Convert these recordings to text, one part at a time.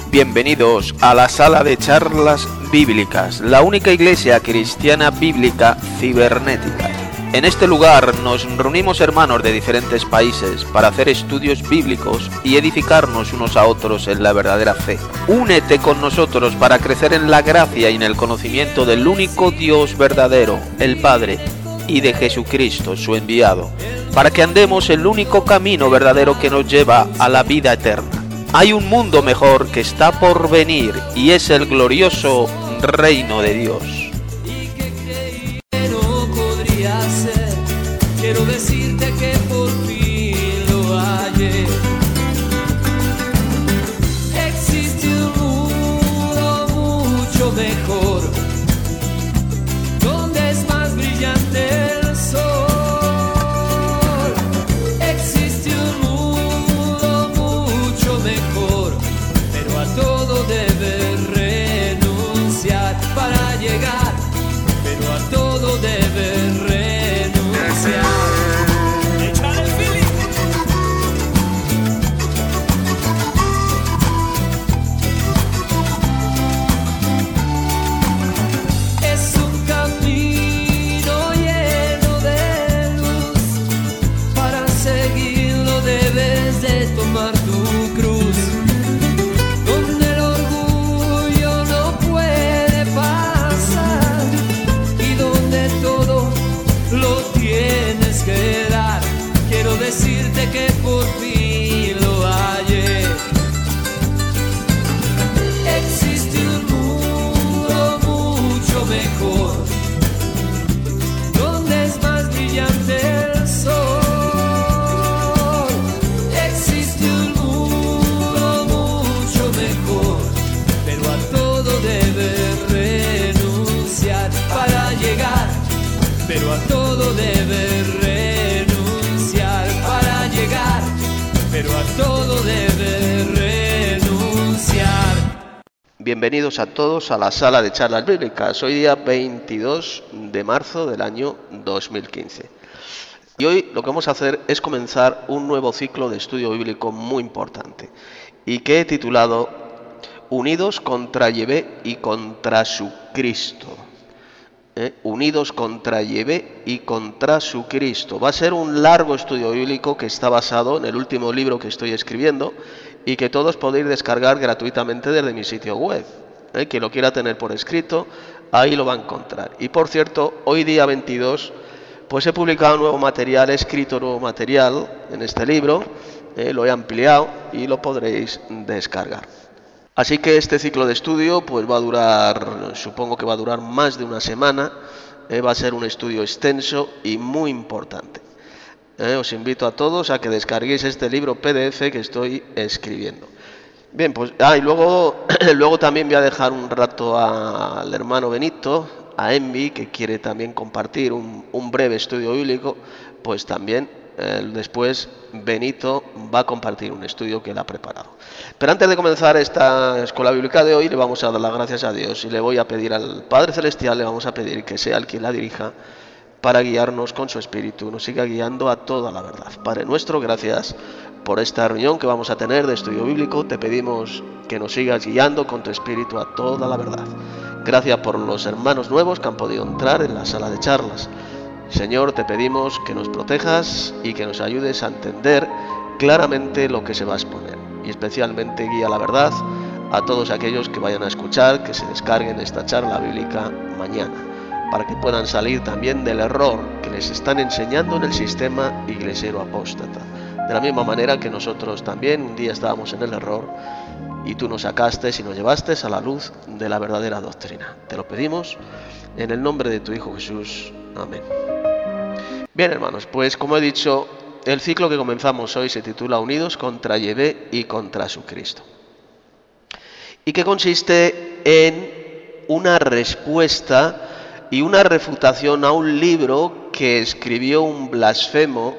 Bienvenidos a la sala de charlas bíblicas, la única iglesia cristiana bíblica cibernética. En este lugar nos reunimos hermanos de diferentes países para hacer estudios bíblicos y edificarnos unos a otros en la verdadera fe. Únete con nosotros para crecer en la gracia y en el conocimiento del único Dios verdadero, el Padre, y de Jesucristo, su enviado, para que andemos el único camino verdadero que nos lleva a la vida eterna. Hay un mundo mejor que está por venir y es el glorioso reino de Dios. Quiero decirte que por fin lo hallé. Existe un mundo mucho mejor, donde es más brillante el sol. Existe un mundo mucho mejor, pero a todo debes renunciar para llegar, pero a todo debes renunciar. Es un camino lleno de luz, para seguirlo debes de tomar tu cruz, donde el orgullo no puede pasar y donde todo lo tienes que dar. Quiero decirte que por fin lo hallé. Existe un mundo mucho mejor, donde es más brillante el sol. Existe un mundo mucho mejor, pero a todo debes renunciar para llegar, pero a todo debes renunciar para llegar, pero a todo debes renunciar. Bienvenidos a todos a la sala de charlas bíblicas. Hoy día 22 de marzo del año 2015. Y hoy lo que vamos a hacer es comenzar un nuevo ciclo de estudio bíblico muy importante y que he titulado Unidos contra Yahvé y contra su Cristo. Unidos contra Yahvé y contra su Cristo. Va a ser un largo estudio bíblico que está basado en el último libro que estoy escribiendo y que todos podéis descargar gratuitamente desde mi sitio web. Quien lo quiera tener por escrito, ahí lo va a encontrar. Y por cierto, hoy día 22, pues he publicado nuevo material, he escrito nuevo material en este libro, lo he ampliado y lo podréis descargar. Así que este ciclo de estudio pues va a durar, supongo que va a durar más de una semana, va a ser un estudio extenso y muy importante. Os invito a todos a que descarguéis este libro PDF que estoy escribiendo. Bien, pues y luego también voy a dejar un rato al hermano Benito, a Envi, que quiere también compartir un breve estudio bíblico, pues también después Benito va a compartir un estudio que él ha preparado. Pero antes de comenzar esta escuela bíblica de hoy, le vamos a dar las gracias a Dios y le voy a pedir al Padre Celestial, le vamos a pedir que sea el quien la dirija para guiarnos con su Espíritu, nos siga guiando a toda la verdad. Padre nuestro, gracias por esta reunión que vamos a tener de estudio bíblico. Te pedimos que nos sigas guiando con tu Espíritu a toda la verdad. Gracias por los hermanos nuevos que han podido entrar en la sala de charlas. Señor, te pedimos que nos protejas y que nos ayudes a entender claramente lo que se va a exponer. Y especialmente guía la verdad a todos aquellos que vayan a escuchar, que se descarguen esta charla bíblica mañana, para que puedan salir también del error que les están enseñando en el sistema iglesiero apóstata. De la misma manera que nosotros también un día estábamos en el error y tú nos sacaste y nos llevaste a la luz de la verdadera doctrina. Te lo pedimos en el nombre de tu Hijo Jesús. Amén. Bien, hermanos, pues como he dicho, el ciclo que comenzamos hoy se titula Unidos contra Yahvé y contra su Cristo, y que consiste en una respuesta y una refutación a un libro que escribió un blasfemo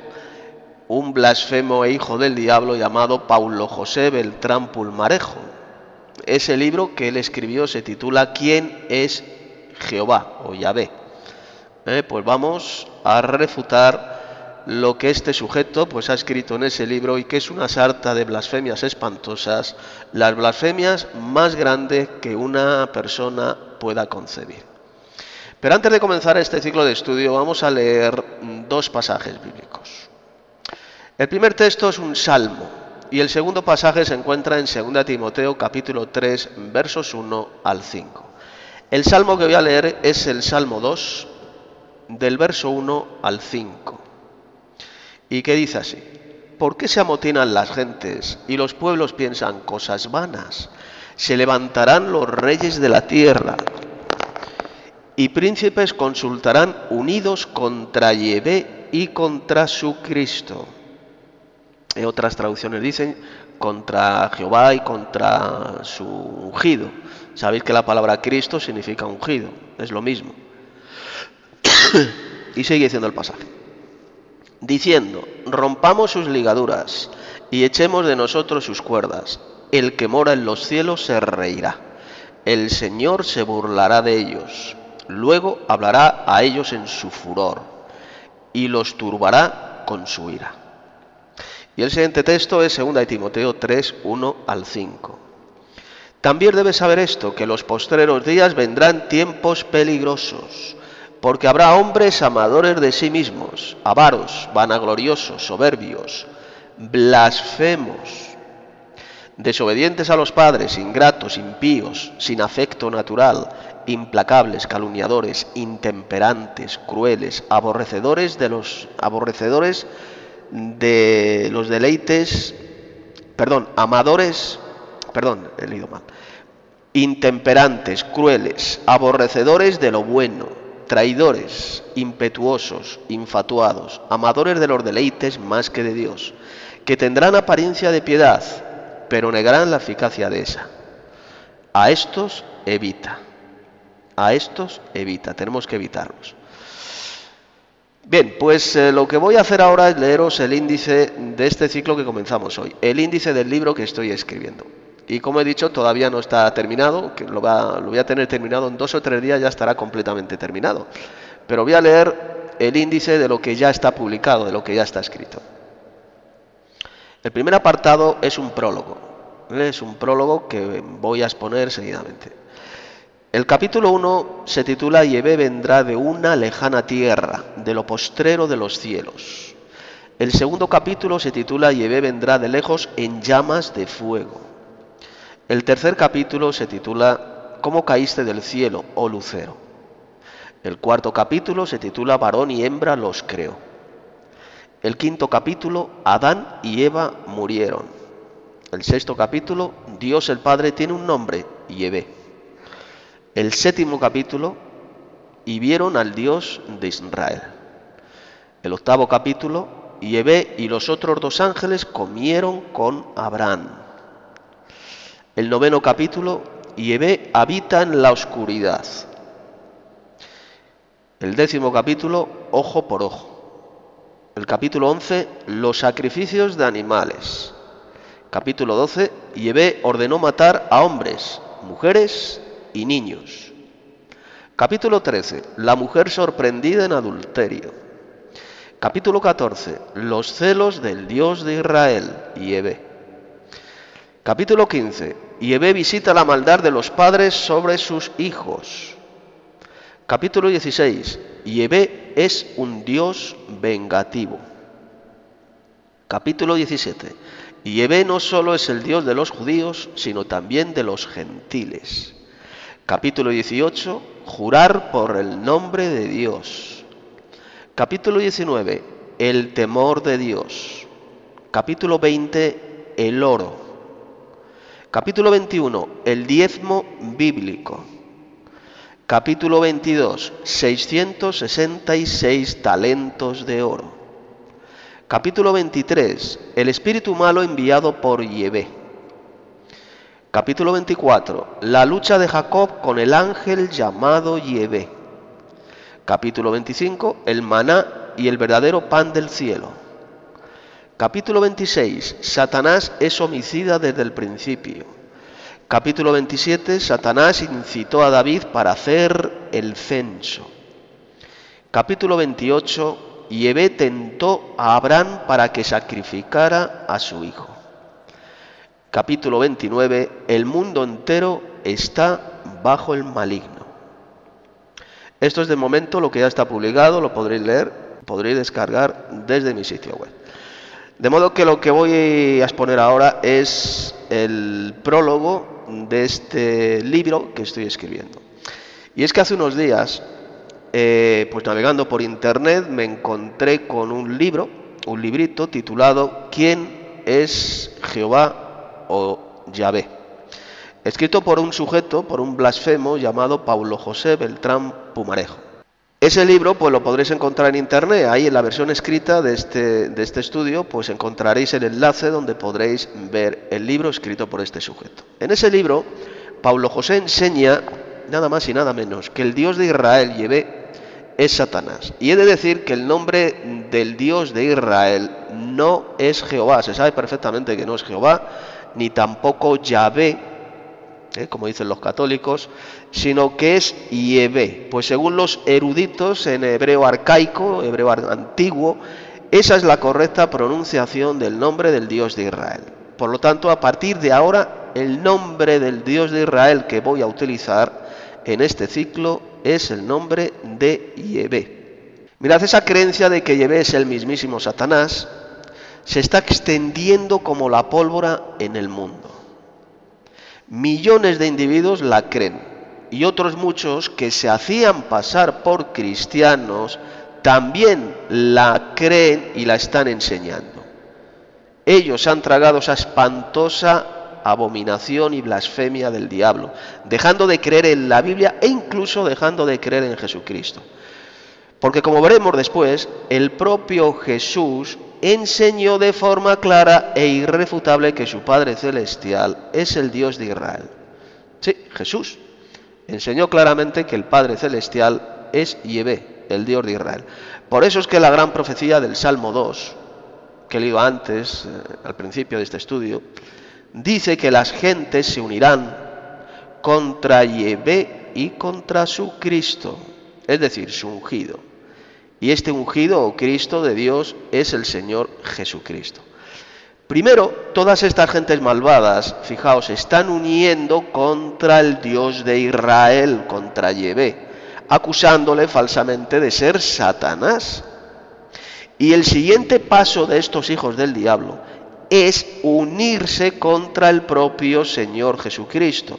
e hijo del diablo llamado Paulo José Beltrán Pulmarejo. Ese libro que él escribió se titula ¿Quién es Jehová o Yahvé? Pues vamos a refutar lo que este sujeto pues ha escrito en ese libro, y que es una sarta de blasfemias espantosas, las blasfemias más grandes que una persona pueda concebir. Pero antes de comenzar este ciclo de estudio vamos a leer dos pasajes bíblicos. El primer texto es un salmo y el segundo pasaje se encuentra en 2 Timoteo capítulo 3 versos 1 al 5. El salmo que voy a leer es el Salmo 2 del verso 1 al 5. Y que dice así: ¿Por qué se amotinan las gentes y los pueblos piensan cosas vanas? Se levantarán los reyes de la tierra y príncipes consultarán unidos contra Yahvé y contra su Cristo. En otras traducciones dicen contra Jehová y contra su ungido. Sabéis que la palabra Cristo significa ungido, es lo mismo. Y sigue diciendo el pasaje, diciendo: rompamos sus ligaduras y echemos de nosotros sus cuerdas. El que mora en los cielos se reirá. El Señor se burlará de ellos. Luego hablará a ellos en su furor y los turbará con su ira. Y el siguiente texto es 2 Timoteo 3, 1 al 5. También debes saber esto, que los postreros días vendrán tiempos peligrosos, porque habrá hombres amadores de sí mismos, avaros, vanagloriosos, soberbios, blasfemos, desobedientes a los padres, ingratos, impíos, sin afecto natural, implacables, calumniadores, intemperantes, crueles, aborrecedores de los deleites, intemperantes, crueles, aborrecedores de lo bueno, traidores, impetuosos, infatuados, amadores de los deleites más que de Dios, que tendrán apariencia de piedad, pero negarán la eficacia de esa. A estos evita, tenemos que evitarlos. Bien, pues lo que voy a hacer ahora es leeros el índice de este ciclo que comenzamos hoy, el índice del libro que estoy escribiendo. Y como he dicho, todavía no está terminado, que lo voy a tener terminado en 2 o 3 días, ya estará completamente terminado. Pero voy a leer el índice de lo que ya está publicado, de lo que ya está escrito. El primer apartado es un prólogo, es un prólogo que voy a exponer seguidamente. El capítulo 1 se titula Yahvé vendrá de una lejana tierra, de lo postrero de los cielos. El segundo capítulo se titula Yahvé vendrá de lejos en llamas de fuego. El tercer capítulo se titula ¿Cómo caíste del cielo, oh lucero? El cuarto capítulo se titula Varón y hembra los creó. El quinto capítulo, Adán y Eva murieron. El sexto capítulo, Dios el Padre tiene un nombre, Yahvé. El séptimo capítulo, y vieron al Dios de Israel. El octavo capítulo, Yahvé y los otros 2 ángeles comieron con Abraham. El noveno capítulo, Yahvé habita en la oscuridad. El 10º capítulo, ojo por ojo. El capítulo 11, los sacrificios de animales. Capítulo 12, Yahvé ordenó matar a hombres, mujeres y niños. Capítulo 13, la mujer sorprendida en adulterio. Capítulo 14, los celos del Dios de Israel, Yahvé. Capítulo 15, Yahvé visita la maldad de los padres sobre sus hijos. Capítulo 16, Yahvé es un Dios vengativo. Capítulo 17, Yahvé no solo es el Dios de los judíos, sino también de los gentiles. Capítulo 18, jurar por el nombre de Dios. Capítulo 19, el temor de Dios. Capítulo 20, el oro. Capítulo 21, el diezmo bíblico. Capítulo 22, 666 talentos de oro. Capítulo 23, el espíritu malo enviado por Yahvé. Capítulo 24, la lucha de Jacob con el ángel llamado Yahvé. Capítulo 25, el maná y el verdadero pan del cielo. Capítulo 26, Satanás es homicida desde el principio. Capítulo 27, Satanás incitó a David para hacer el censo. Capítulo 28, Yahvé tentó a Abraham para que sacrificara a su hijo. Capítulo 29, el mundo entero está bajo el maligno. Esto es de momento lo que ya está publicado, lo podréis leer, podréis descargar desde mi sitio web. De modo que lo que voy a exponer ahora es el prólogo de este libro que estoy escribiendo. Y es que hace unos días, pues navegando por internet, me encontré con un librito titulado ¿Quién es Jehová o Yahvé?, escrito por un sujeto, por un blasfemo llamado Paulo José Beltrán Pumarejo. Ese libro pues lo podréis encontrar en internet. Ahí en la versión escrita de este estudio pues encontraréis el enlace donde podréis ver el libro escrito por este sujeto. En ese libro Paulo José enseña nada más y nada menos que el Dios de Israel, Yahvé, es Satanás. Y he de decir que el nombre del Dios de Israel no es Jehová. Se sabe perfectamente que no es Jehová, ni tampoco Yahvé, como dicen los católicos, sino que es Yahvé. Pues según los eruditos en hebreo arcaico, hebreo antiguo, esa es la correcta pronunciación del nombre del Dios de Israel. Por lo tanto, a partir de ahora, el nombre del Dios de Israel que voy a utilizar en este ciclo es el nombre de Yahvé. Mirad, esa creencia de que Yahvé es el mismísimo Satanás se está extendiendo como la pólvora en el mundo. Millones de individuos la creen y otros muchos que se hacían pasar por cristianos también la creen y la están enseñando. Ellos han tragado esa espantosa abominación y blasfemia del diablo, dejando de creer en la Biblia e incluso dejando de creer en Jesucristo. Porque como veremos después, el propio Jesús enseñó de forma clara e irrefutable que su Padre Celestial es el Dios de Israel. Sí, Jesús enseñó claramente que el Padre Celestial es Yahvé, el Dios de Israel. Por eso es que la gran profecía del Salmo 2, que he leído antes, al principio de este estudio, dice que las gentes se unirán contra Yahvé y contra su Cristo, es decir, su ungido. Y este ungido o Cristo de Dios es el Señor Jesucristo. Primero, todas estas gentes malvadas, fijaos, se están uniendo contra el Dios de Israel, contra Yahvé, acusándole falsamente de ser Satanás. Y el siguiente paso de estos hijos del diablo es unirse contra el propio Señor Jesucristo,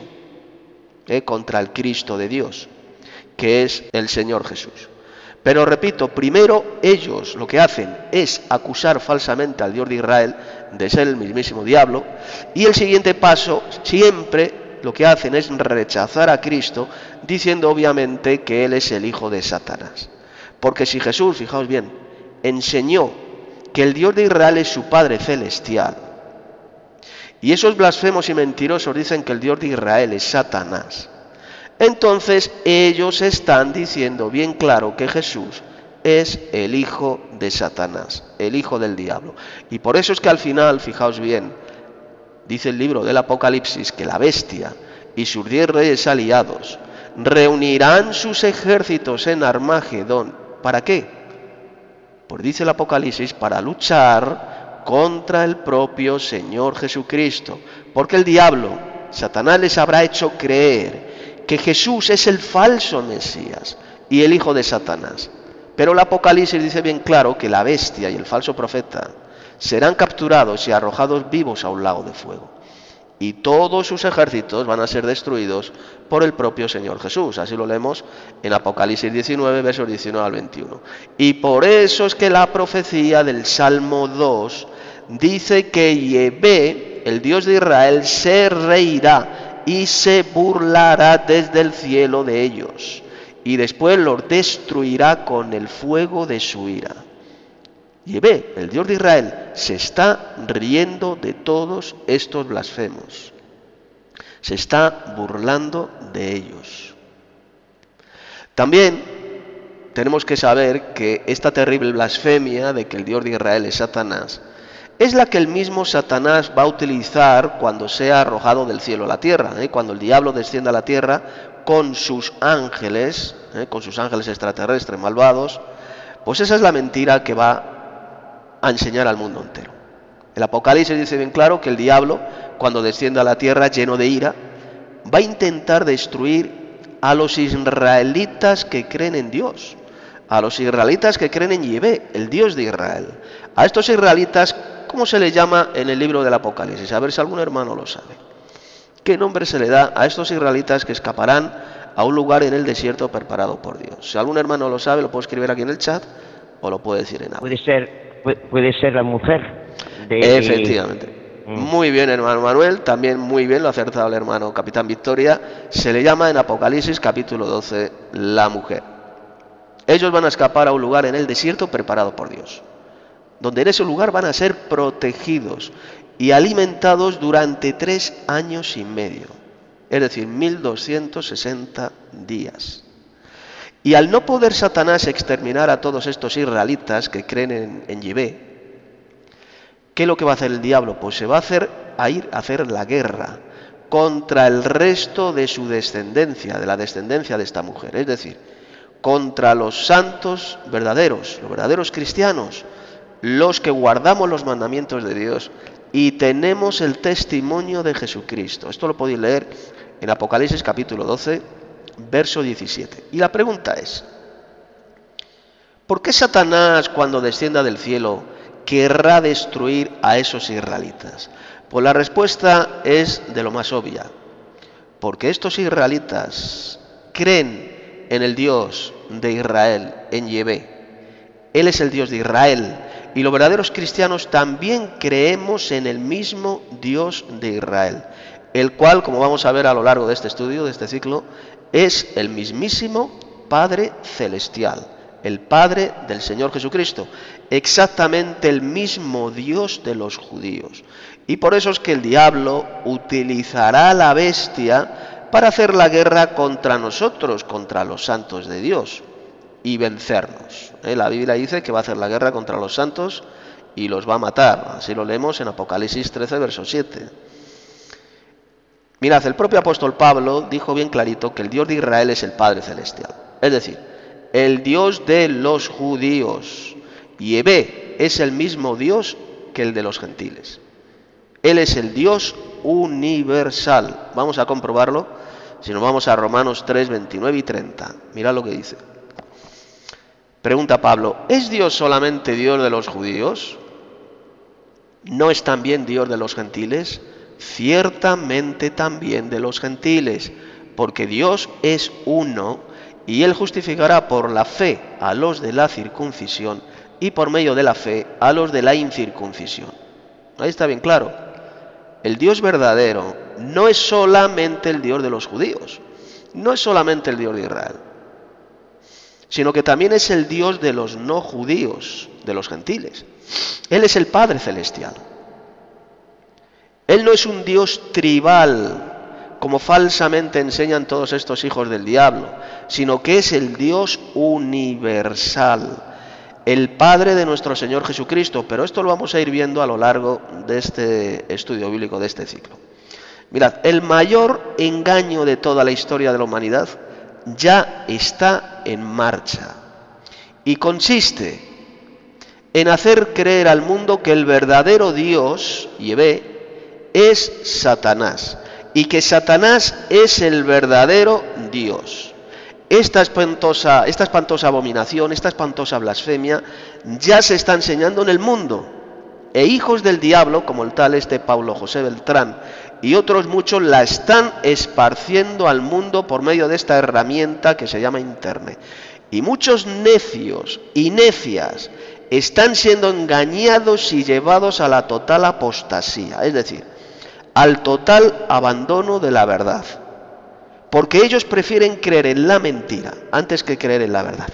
contra el Cristo de Dios, que es el Señor Jesús. Pero repito, primero ellos lo que hacen es acusar falsamente al Dios de Israel de ser el mismísimo diablo, y el siguiente paso siempre lo que hacen es rechazar a Cristo, diciendo obviamente que Él es el hijo de Satanás. Porque si Jesús, fijaos bien, enseñó que el Dios de Israel es su Padre Celestial, y esos blasfemos y mentirosos dicen que el Dios de Israel es Satanás, entonces ellos están diciendo bien claro que Jesús es el hijo de Satanás, el hijo del diablo. Y por eso es que al final, fijaos bien, dice el libro del Apocalipsis que la bestia y sus 10 reyes aliados reunirán sus ejércitos en Armagedón. ¿Para qué? Pues dice el Apocalipsis, para luchar contra el propio Señor Jesucristo. Porque el diablo, Satanás, les habrá hecho creer que Jesús es el falso Mesías y el hijo de Satanás. Pero el Apocalipsis dice bien claro que la bestia y el falso profeta serán capturados y arrojados vivos a un lago de fuego. Y todos sus ejércitos van a ser destruidos por el propio Señor Jesús. Así lo leemos en Apocalipsis 19, versos 19 al 21. Y por eso es que la profecía del Salmo 2 dice que Yahvé, el Dios de Israel, se reirá y se burlará desde el cielo de ellos, y después los destruirá con el fuego de su ira. Yahvé, el Dios de Israel, se está riendo de todos estos blasfemos, se está burlando de ellos. También tenemos que saber que esta terrible blasfemia de que el Dios de Israel es Satanás es la que el mismo Satanás va a utilizar cuando sea arrojado del cielo a la tierra, cuando el diablo descienda a la tierra con sus ángeles extraterrestres malvados, Pues esa es la mentira que va a enseñar al mundo entero. El Apocalipsis dice bien claro que el diablo, cuando descienda a la tierra lleno de ira, va a intentar destruir a los israelitas que creen en Dios, a los israelitas que creen en Yahvé, el Dios de Israel. A estos israelitas, ¿cómo se les llama en el libro del Apocalipsis? A ver si algún hermano lo sabe. ¿Qué nombre se le da a estos israelitas que escaparán a un lugar en el desierto preparado por Dios? Si algún hermano lo sabe, lo puede escribir aquí en el chat o lo puede decir en audio. Puede ser la mujer Efectivamente. Muy bien, hermano Manuel, también muy bien, lo ha acertado el hermano Capitán Victoria. Se le llama en Apocalipsis capítulo 12 la mujer. Ellos van a escapar a un lugar en el desierto preparado por Dios, donde en ese lugar van a ser protegidos y alimentados durante 3 años y medio, es decir, 1260 días. Y al no poder Satanás exterminar a todos estos israelitas que creen en Yahvé, ¿qué es lo que va a hacer el diablo? Pues se va a ir a hacer la guerra contra el resto de su descendencia, de la descendencia de esta mujer, es decir, contra los santos verdaderos, los verdaderos cristianos, los que guardamos los mandamientos de Dios y tenemos el testimonio de Jesucristo. Esto lo podéis leer en Apocalipsis capítulo 12, verso 17. Y la pregunta es, ¿por qué Satanás, cuando descienda del cielo, querrá destruir a esos israelitas? Pues la respuesta es de lo más obvia. Porque estos israelitas creen en el Dios de Israel, en Yahvé. Él es el Dios de Israel. Y los verdaderos cristianos también creemos en el mismo Dios de Israel, el cual, como vamos a ver a lo largo de este estudio, de este ciclo, es el mismísimo Padre Celestial, el Padre del Señor Jesucristo, exactamente el mismo Dios de los judíos. Y por eso es que el diablo utilizará a la bestia para hacer la guerra contra nosotros, contra los santos de Dios, y vencernos. La Biblia dice que va a hacer la guerra contra los santos y los va a matar. Así lo leemos en Apocalipsis 13, verso 7. Mirad, el propio apóstol Pablo dijo bien clarito que el Dios de Israel es el Padre Celestial. Es decir, el Dios de los judíos. Yahvé es el mismo Dios que el de los gentiles. Él es el Dios universal. Vamos a comprobarlo si nos vamos a Romanos 3, 29 y 30. Mirad lo que dice. Pregunta Pablo, ¿es Dios solamente Dios de los judíos? ¿No es también Dios de los gentiles? Ciertamente también de los gentiles, porque Dios es uno y Él justificará por la fe a los de la circuncisión y por medio de la fe a los de la incircuncisión. Ahí está bien claro. El Dios verdadero no es solamente el Dios de los judíos, no es solamente el Dios de Israel, sino que también es el Dios de los no judíos, de los gentiles. Él es el Padre Celestial. Él no es un Dios tribal, como falsamente enseñan todos estos hijos del diablo, sino que es el Dios universal, el Padre de nuestro Señor Jesucristo. Pero esto lo vamos a ir viendo a lo largo de este estudio bíblico, de este ciclo. Mirad, el mayor engaño de toda la historia de la humanidad ya está en marcha y consiste en hacer creer al mundo que el verdadero Dios, Yahvé, es Satanás y que Satanás es el verdadero Dios. Esta espantosa abominación, esta espantosa blasfemia ya se está enseñando en el mundo, e hijos del diablo, como el tal Paulo José Beltrán y otros muchos, la están esparciendo al mundo por medio de esta herramienta que se llama Internet. Y muchos necios y necias están siendo engañados y llevados a la total apostasía, es decir, al total abandono de la verdad, porque ellos prefieren creer en la mentira antes que creer en la verdad.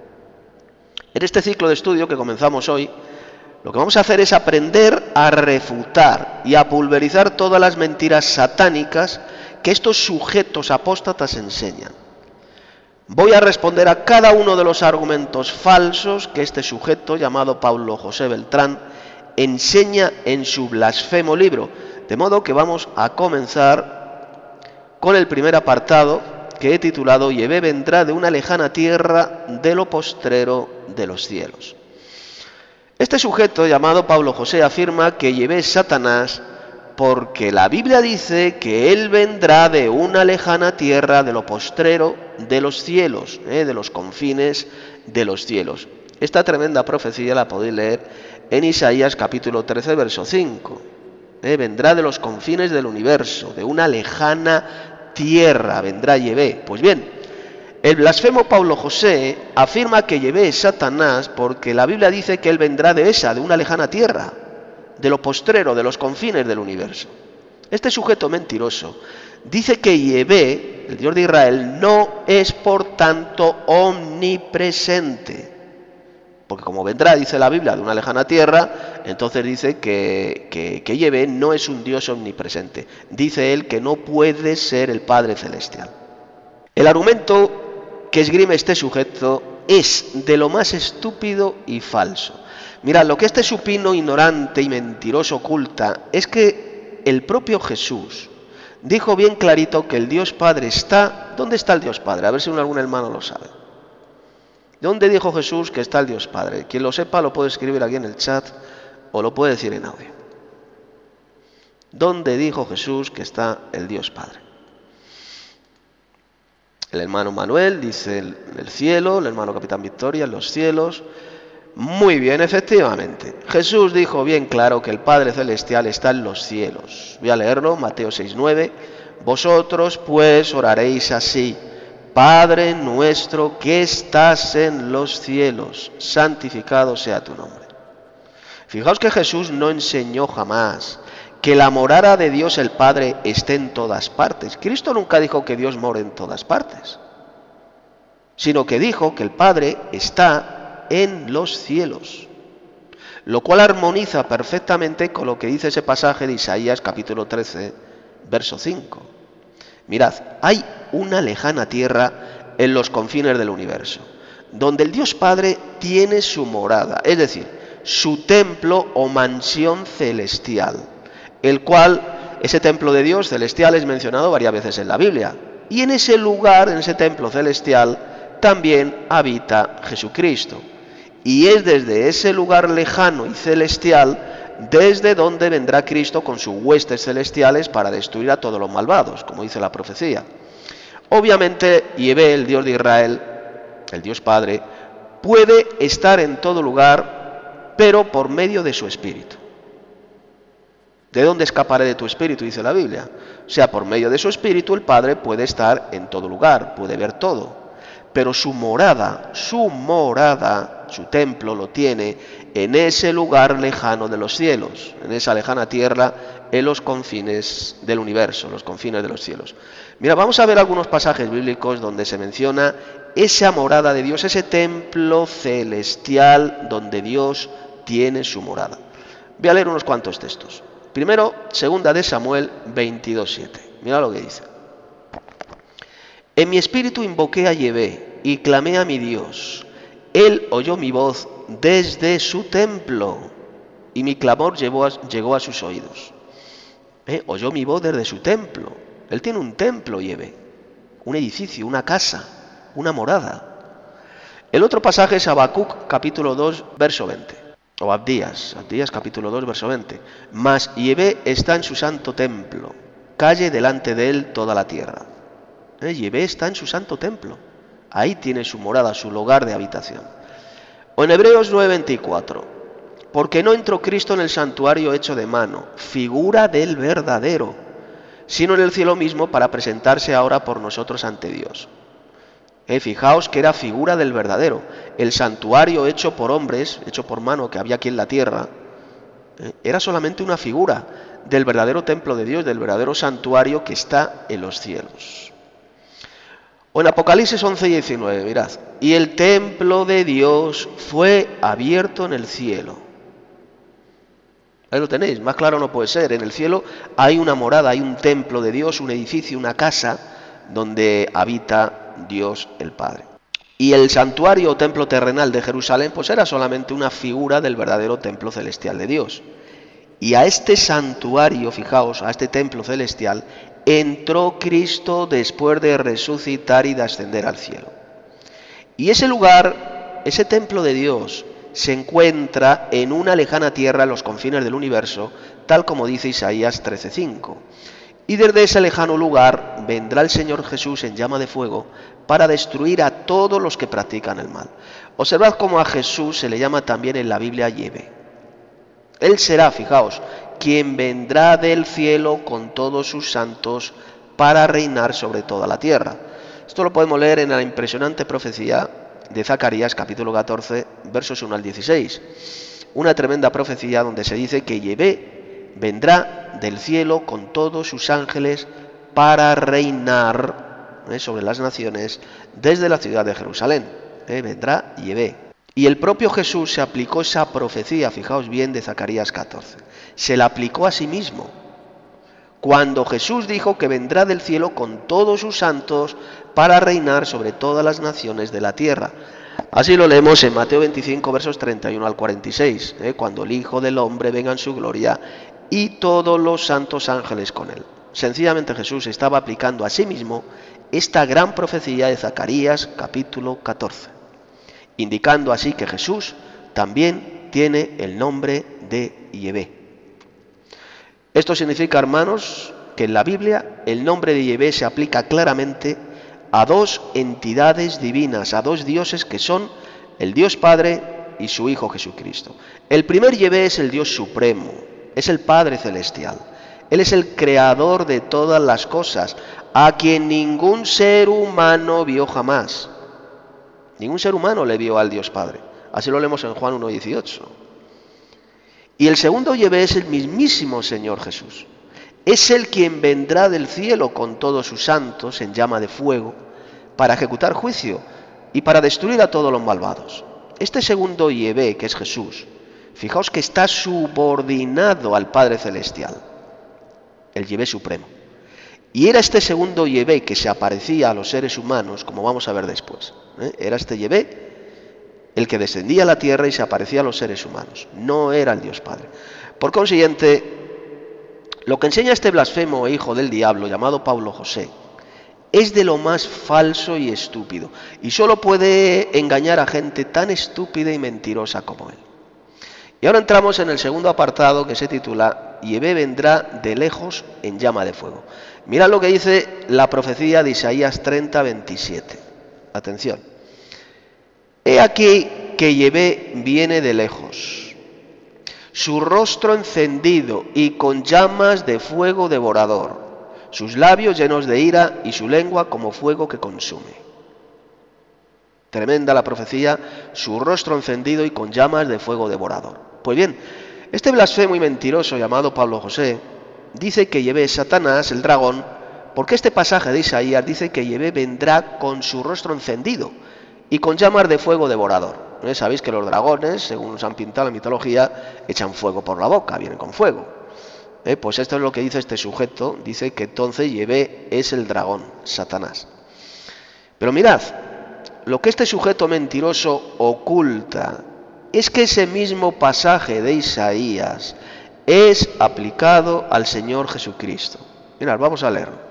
En este ciclo de estudio que comenzamos hoy, lo que vamos a hacer es aprender a refutar y a pulverizar todas las mentiras satánicas que estos sujetos apóstatas enseñan. Voy a responder a cada uno de los argumentos falsos que este sujeto, llamado Paulo José Beltrán, enseña en su blasfemo libro. De modo que vamos a comenzar con el primer apartado, que he titulado Yahvé vendrá de una lejana tierra de lo postrero de los cielos. Este sujeto, llamado Pablo José, afirma que Yahvé es Satanás porque la Biblia dice que él vendrá de una lejana tierra, de lo postrero de los cielos, de los confines de los cielos. Esta tremenda profecía la podéis leer en Isaías capítulo 13, verso 5. Vendrá de los confines del universo, de una lejana tierra, vendrá Yahvé. Pues bien, el blasfemo Pablo José afirma que Yahvé es Satanás porque la Biblia dice que él vendrá de una lejana tierra, de lo postrero, de los confines del universo. Este sujeto mentiroso dice que Yahvé, el Dios de Israel, no es por tanto omnipresente. Porque como vendrá, dice la Biblia, de una lejana tierra, entonces dice que Yahvé no es un Dios omnipresente. Dice él que no puede ser el Padre Celestial. El argumento que esgrime este sujeto es de lo más estúpido y falso. Mirad, lo que este supino, ignorante y mentiroso oculta es que el propio Jesús dijo bien clarito que el Dios Padre está... ¿Dónde está el Dios Padre? A ver si algún hermano lo sabe. ¿Dónde dijo Jesús que está el Dios Padre? Quien lo sepa lo puede escribir aquí en el chat o lo puede decir en audio. ¿Dónde dijo Jesús que está el Dios Padre? El hermano Manuel dice el cielo, el hermano Capitán Victoria en los cielos. Muy bien, efectivamente. Jesús dijo bien claro que el Padre Celestial está en los cielos. Voy a leerlo, Mateo 6:9. Vosotros pues oraréis así: Padre nuestro que estás en los cielos, santificado sea tu nombre. Fijaos que Jesús no enseñó jamás que la morada de Dios el Padre esté en todas partes. Cristo nunca dijo que Dios mora en todas partes, sino que dijo que el Padre está en los cielos, lo cual armoniza perfectamente con lo que dice ese pasaje de Isaías capítulo 13, verso 5. Mirad, hay una lejana tierra en los confines del universo, donde el Dios Padre tiene su morada, es decir, su templo o mansión celestial, el cual, ese templo de Dios celestial es mencionado varias veces en la Biblia, y en ese lugar, en ese templo celestial, también habita Jesucristo. Y es desde ese lugar lejano y celestial desde donde vendrá Cristo con sus huestes celestiales para destruir a todos los malvados, como dice la profecía. Obviamente, Yahvé, el Dios de Israel, el Dios Padre, puede estar en todo lugar, pero por medio de su Espíritu. ¿De dónde escaparé de tu Espíritu?, dice la Biblia. O sea, por medio de su Espíritu el Padre puede estar en todo lugar, puede ver todo. Pero su morada, su templo lo tiene en ese lugar lejano de los cielos, en esa lejana tierra, en los confines del universo, los confines de los cielos. Mira, vamos a ver algunos pasajes bíblicos donde se menciona esa morada de Dios, ese templo celestial donde Dios tiene su morada. Voy a leer unos cuantos textos. Primero, 2 de Samuel 22:7. Mira lo que dice. En mi espíritu invoqué a Yahvé y clamé a mi Dios. Él oyó mi voz desde su templo y mi clamor llegó a sus oídos. Oyó mi voz desde su templo. Él tiene un templo, Yahvé, un edificio, una casa, una morada. El otro pasaje es Habacuc capítulo 2, verso 20. O Abdías capítulo 2, verso 20. Mas Yahvé está en su santo templo, calle delante de él toda la tierra. Yahvé está en su santo templo. Ahí tiene su morada, su lugar de habitación. O en Hebreos 9:24. Porque no entró Cristo en el santuario hecho de mano, figura del verdadero, sino en el cielo mismo para presentarse ahora por nosotros ante Dios. Fijaos que era figura del verdadero. El santuario hecho por hombres, hecho por mano, que había aquí en la tierra, era solamente una figura del verdadero templo de Dios, del verdadero santuario que está en los cielos. O en Apocalipsis 11:19, mirad. Y el templo de Dios fue abierto en el cielo. Ahí lo tenéis, más claro no puede ser. En el cielo hay una morada, hay un templo de Dios, un edificio, una casa donde habita Dios el Padre. Y el santuario o templo terrenal de Jerusalén pues era solamente una figura del verdadero templo celestial de Dios. Y a este santuario, fijaos, a este templo celestial, entró Cristo después de resucitar y de ascender al cielo. Y ese lugar ese templo de Dios se encuentra en una lejana tierra en los confines del universo, tal como dice Isaías 13:5. Y desde ese lejano lugar vendrá el Señor Jesús en llama de fuego para destruir a todos los que practican el mal. Observad cómo a Jesús se le llama también en la Biblia Yahvé. Él será, fijaos, quien vendrá del cielo con todos sus santos para reinar sobre toda la tierra. Esto lo podemos leer en la impresionante profecía de Zacarías, capítulo 14, versos 1 al 16. Una tremenda profecía donde se dice que Yahvé vendrá del cielo con todos sus ángeles para reinar sobre las naciones desde la ciudad de Jerusalén. Vendrá Yahvé. Y el propio Jesús se aplicó esa profecía, fijaos bien, de Zacarías 14. Se la aplicó a sí mismo. Cuando Jesús dijo que vendrá del cielo con todos sus santos para reinar sobre todas las naciones de la tierra. Así lo leemos en Mateo 25, versos 31 al 46, cuando el Hijo del Hombre venga en su gloria y todos los santos ángeles con él. Sencillamente Jesús estaba aplicando a sí mismo esta gran profecía de Zacarías capítulo 14, indicando así que Jesús también tiene el nombre de Yahvé. Esto significa, hermanos, que en la Biblia el nombre de Yahvé se aplica claramente a dos entidades divinas, a dos dioses que son el Dios Padre y su Hijo Jesucristo. El primer Yahvé es el Dios Supremo, es el Padre Celestial. Él es el creador de todas las cosas, a quien ningún ser humano vio jamás. Ningún ser humano le vio al Dios Padre. Así lo leemos en Juan 1:18. Y el segundo Yahvé es el mismísimo Señor Jesús. Es Él quien vendrá del cielo con todos sus santos en llama de fuego para ejecutar juicio y para destruir a todos los malvados. Este segundo Yahvé, que es Jesús, fijaos que está subordinado al Padre Celestial, el Yahvé Supremo. Y era este segundo Yahvé que se aparecía a los seres humanos, como vamos a ver después. Era este Yahvé el que descendía a la tierra y se aparecía a los seres humanos. No era el Dios Padre. Por consiguiente, lo que enseña este blasfemo e hijo del diablo llamado Pablo José es de lo más falso y estúpido. Y solo puede engañar a gente tan estúpida y mentirosa como él. Y ahora entramos en el segundo apartado que se titula Yahvé vendrá de lejos en llama de fuego. Mirad lo que dice la profecía de Isaías 30:27. Atención. He aquí que Yahvé viene de lejos, su rostro encendido y con llamas de fuego devorador, sus labios llenos de ira y su lengua como fuego que consume. Tremenda la profecía, su rostro encendido y con llamas de fuego devorador. Pues bien, este blasfemo y mentiroso llamado Pablo José dice que Yahvé es Satanás, el dragón, porque este pasaje de Isaías dice que Yahvé vendrá con su rostro encendido y con llamas de fuego devorador. Sabéis que los dragones, según nos han pintado en la mitología, echan fuego por la boca, vienen con fuego. Pues esto es lo que dice este sujeto, dice que entonces Yahvé es el dragón, Satanás. Pero mirad, lo que este sujeto mentiroso oculta es que ese mismo pasaje de Isaías es aplicado al Señor Jesucristo. Mirad, vamos a leerlo.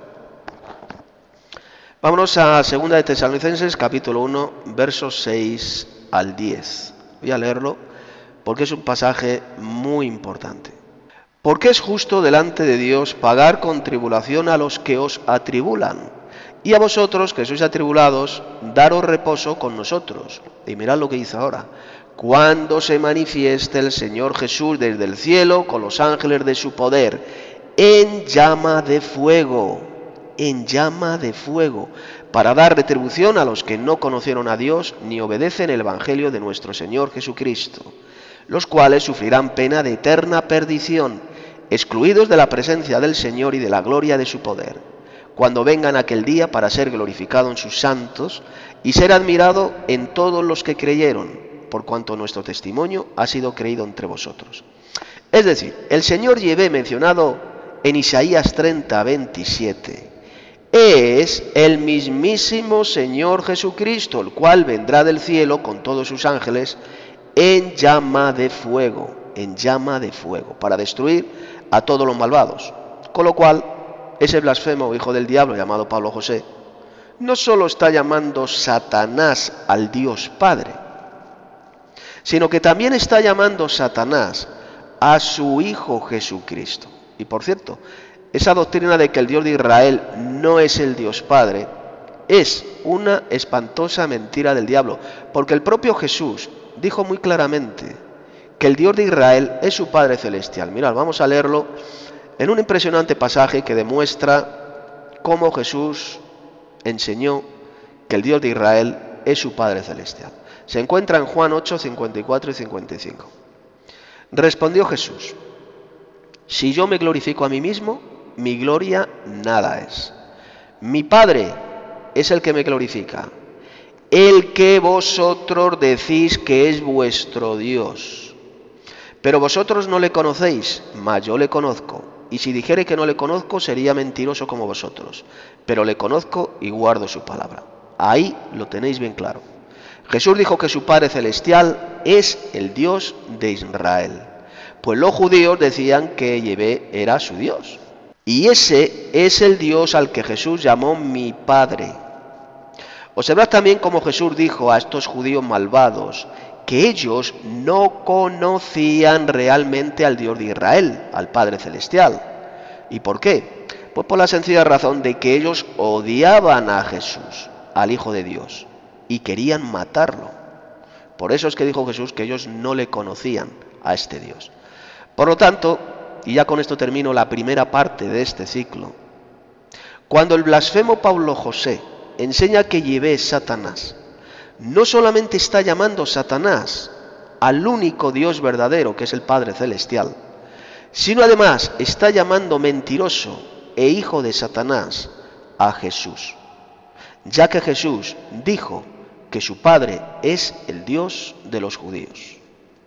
Vámonos a 2 de Tesalonicenses, capítulo 1, versos 6 al 10. Voy a leerlo porque es un pasaje muy importante. Porque es justo delante de Dios pagar con tribulación a los que os atribulan, y a vosotros que sois atribulados, daros reposo con nosotros. Y mirad lo que dice ahora. Cuando se manifieste el Señor Jesús desde el cielo con los ángeles de su poder, en llama de fuego, para dar retribución a los que no conocieron a Dios ni obedecen el Evangelio de nuestro Señor Jesucristo, los cuales sufrirán pena de eterna perdición, excluidos de la presencia del Señor y de la gloria de su poder, cuando vengan aquel día para ser glorificado en sus santos y ser admirado en todos los que creyeron, por cuanto nuestro testimonio ha sido creído entre vosotros. Es decir, el Señor Yahvé mencionado en Isaías 30:27 es el mismísimo Señor Jesucristo, el cual vendrá del cielo con todos sus ángeles en llama de fuego, para destruir a todos los malvados. Con lo cual, ese blasfemo hijo del diablo llamado Pablo José no solo está llamando Satanás al Dios Padre, sino que también está llamando Satanás a su Hijo Jesucristo. Y por cierto, esa doctrina de que el Dios de Israel no es el Dios Padre es una espantosa mentira del diablo, porque el propio Jesús dijo muy claramente que el Dios de Israel es su Padre Celestial. Mirad, vamos a leerlo en un impresionante pasaje que demuestra cómo Jesús enseñó que el Dios de Israel es su Padre Celestial. Se encuentra en Juan 8, 54 y 55. Respondió Jesús: si yo me glorifico a mí mismo, mi gloria nada es. Mi Padre es el que me glorifica, el que vosotros decís que es vuestro Dios. Pero vosotros no le conocéis, mas yo le conozco. Y si dijere que no le conozco, sería mentiroso como vosotros. Pero le conozco y guardo su palabra. Ahí lo tenéis bien claro. Jesús dijo que su Padre Celestial es el Dios de Israel. Pues los judíos decían que Yahvé era su Dios. Y ese es el Dios al que Jesús llamó mi Padre. Observad también cómo Jesús dijo a estos judíos malvados que ellos no conocían realmente al Dios de Israel, al Padre Celestial. ¿Y por qué? Pues por la sencilla razón de que ellos odiaban a Jesús, al Hijo de Dios, y querían matarlo. Por eso es que dijo Jesús que ellos no le conocían a este Dios. Por lo tanto, y ya con esto termino la primera parte de este ciclo, cuando el blasfemo Pablo José enseña que Yahvé es Satanás, no solamente está llamando Satanás al único Dios verdadero, que es el Padre Celestial, sino además está llamando mentiroso e hijo de Satanás a Jesús, ya que Jesús dijo que su Padre es el Dios de los judíos.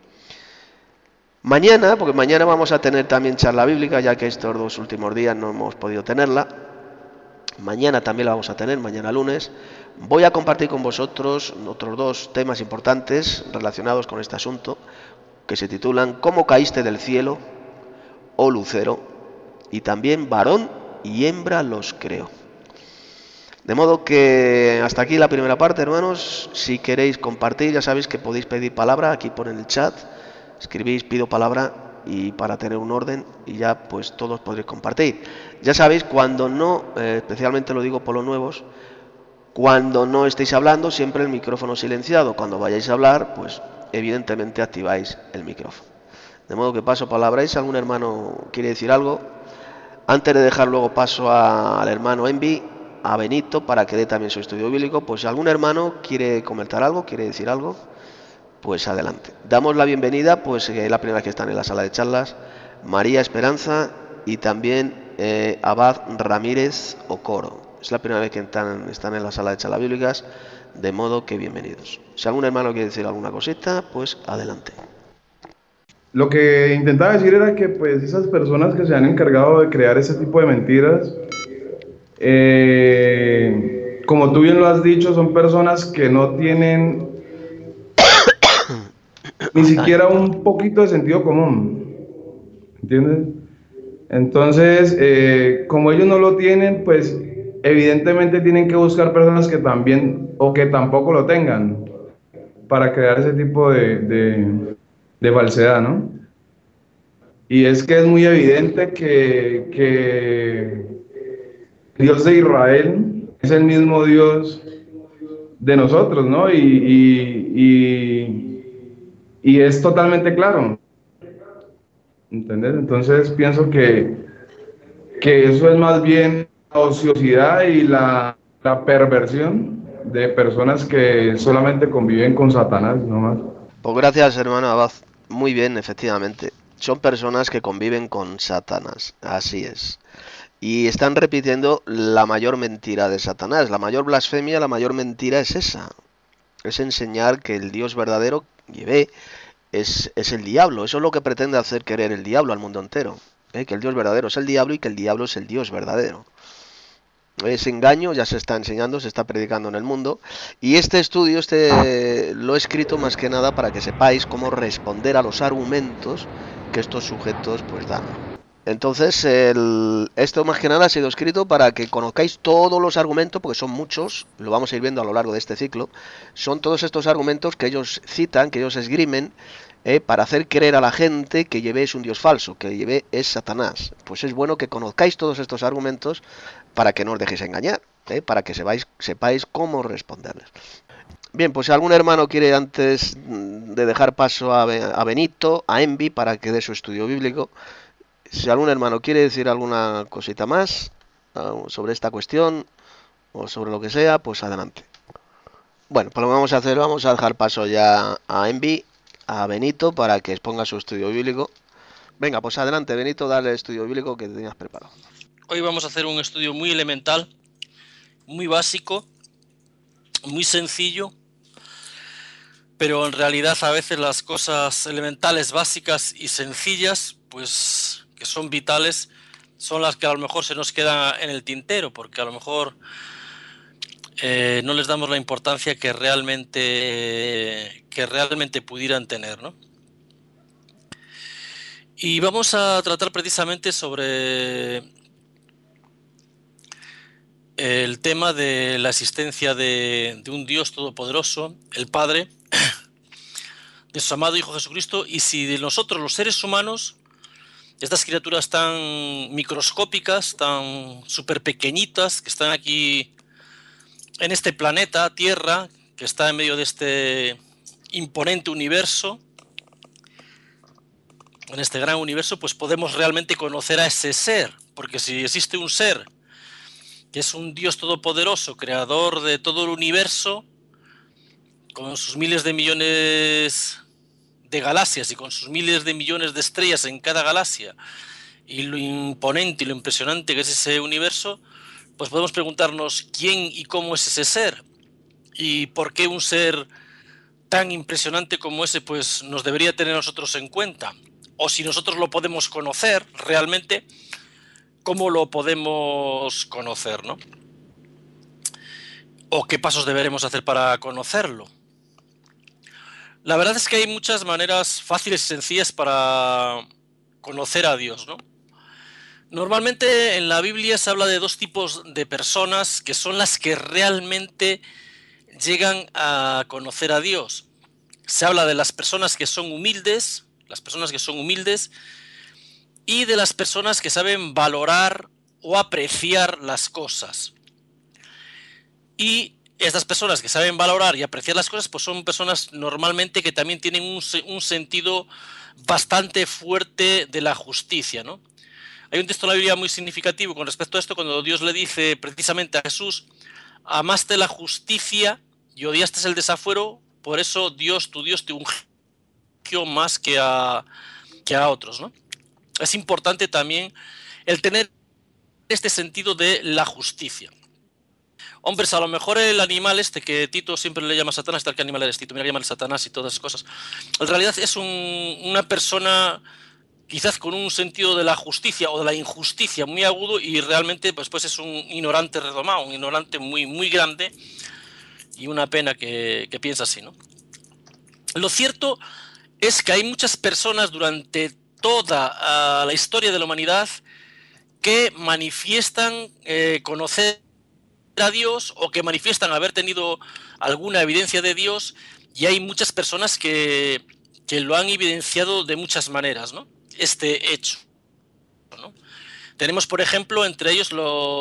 Mañana, porque mañana vamos a tener también charla bíblica, ya que estos 2 últimos días no hemos podido tenerla, mañana también la vamos a tener, mañana lunes. Voy a compartir con vosotros otros 2 temas importantes relacionados con este asunto, que se titulan ¿Cómo caíste del cielo, oh lucero? Y también varón y hembra los creó. De modo que hasta aquí la primera parte, hermanos. Si queréis compartir, ya sabéis que podéis pedir palabra aquí por en el chat. Escribís pido palabra y para tener un orden y ya pues todos podréis compartir. Ya sabéis, cuando no, especialmente lo digo por los nuevos, cuando no estéis hablando, siempre el micrófono silenciado. Cuando vayáis a hablar, pues evidentemente activáis el micrófono. De modo que paso palabra. ¿Si algún hermano quiere decir algo? Antes de dejar luego paso al hermano Envi, a Benito, para que dé también su estudio bíblico, pues si algún hermano quiere comentar algo, quiere decir algo, pues adelante. Damos la bienvenida, pues la primera vez que están en la sala de charlas, María Esperanza y también Abad Ramírez Ocoro. Es la primera vez que están en la sala de charlas bíblicas, de modo que bienvenidos. Si algún hermano quiere decir alguna cosita, pues adelante. Lo que intentaba decir era que pues esas personas que se han encargado de crear ese tipo de mentiras, como tú bien lo has dicho, son personas que no tienen ni siquiera un poquito de sentido común, ¿entiendes? Entonces, como ellos no lo tienen, pues evidentemente tienen que buscar personas que también o que tampoco lo tengan para crear ese tipo de falsedad, ¿no? Y es que es muy evidente que Dios de Israel es el mismo Dios de nosotros, ¿no? Y es totalmente claro, ¿entendés? Entonces pienso que eso es más bien la ociosidad y la perversión de personas que solamente conviven con Satanás, no más. Pues gracias, hermano Abad. Muy bien, efectivamente. Son personas que conviven con Satanás, así es. Y están repitiendo la mayor mentira de Satanás, la mayor blasfemia, la mayor mentira es esa. Es enseñar que el Dios verdadero, Yahvé, es el diablo. Eso es lo que pretende hacer creer el diablo al mundo entero. Que el Dios verdadero es el diablo y que el diablo es el Dios verdadero. Ese engaño ya se está enseñando, se está predicando en el mundo. Y este estudio lo he escrito más que nada para que sepáis cómo responder a los argumentos que estos sujetos pues dan. Entonces, esto más que nada ha sido escrito para que conozcáis todos los argumentos, porque son muchos, lo vamos a ir viendo a lo largo de este ciclo, son todos estos argumentos que ellos citan, que ellos esgrimen, para hacer creer a la gente que Yahvé es un Dios falso, que Yahvé es Satanás. Pues es bueno que conozcáis todos estos argumentos para que no os dejéis engañar, para que sepáis cómo responderles. Bien, pues si algún hermano quiere, antes de dejar paso a Benito, a Envi, para que dé su estudio bíblico, si algún hermano quiere decir alguna cosita más sobre esta cuestión o sobre lo que sea, pues adelante. Bueno, pues lo que vamos a hacer, vamos a dejar paso ya a Envi, a Benito, para que exponga su estudio bíblico. Venga, pues adelante, Benito, dale el estudio bíblico que tenías preparado. Hoy vamos a hacer un estudio muy elemental, muy básico, muy sencillo, pero en realidad a veces las cosas elementales, básicas y sencillas, pues que son vitales, son las que a lo mejor se nos quedan en el tintero, porque a lo mejor no les damos la importancia que realmente pudieran tener, ¿no? Y vamos a tratar precisamente sobre el tema de la existencia de un Dios todopoderoso, el Padre, de su amado Hijo Jesucristo, y si de nosotros, los seres humanos, estas criaturas tan microscópicas, tan súper pequeñitas, que están aquí en este planeta Tierra, que está en medio de este imponente universo, en este gran universo, pues podemos realmente conocer a ese ser, porque si existe un ser que es un Dios todopoderoso, creador de todo el universo, con sus miles de millones de galaxias y con sus miles de millones de estrellas en cada galaxia, y lo imponente y lo impresionante que es ese universo, pues podemos preguntarnos quién y cómo es ese ser, y por qué un ser tan impresionante como ese pues nos debería tener a nosotros en cuenta, o si nosotros lo podemos conocer realmente, cómo lo podemos conocer, ¿no? O qué pasos deberemos hacer para conocerlo. La verdad es que hay muchas maneras fáciles y sencillas para conocer a Dios, ¿no? Normalmente en la Biblia se habla de dos tipos de personas que son las que realmente llegan a conocer a Dios. Se habla de las personas que son humildes, y de las personas que saben valorar o apreciar las cosas. Y estas personas que saben valorar y apreciar las cosas, pues son personas normalmente que también tienen un sentido bastante fuerte de la justicia, ¿no? Hay un texto en la Biblia muy significativo con respecto a esto, cuando Dios le dice precisamente a Jesús: amaste la justicia y odiaste el desafuero, por eso Dios, tu Dios, te ungió más que a otros, ¿no? Es importante también el tener este sentido de la justicia. Hombres, a lo mejor el animal este que Tito siempre le llama Satanás, tal que animal eres Tito, mira que llama Satanás y todas esas cosas, en realidad es una persona quizás con un sentido de la justicia o de la injusticia muy agudo, y realmente pues es un ignorante redomado, un ignorante muy, muy grande, y una pena que piensa así, ¿no? Lo cierto es que hay muchas personas durante toda la historia de la humanidad que manifiestan conocer a Dios, o que manifiestan haber tenido alguna evidencia de Dios, y hay muchas personas que lo han evidenciado de muchas maneras, ¿no? Este hecho, ¿no? Tenemos, por ejemplo, entre ellos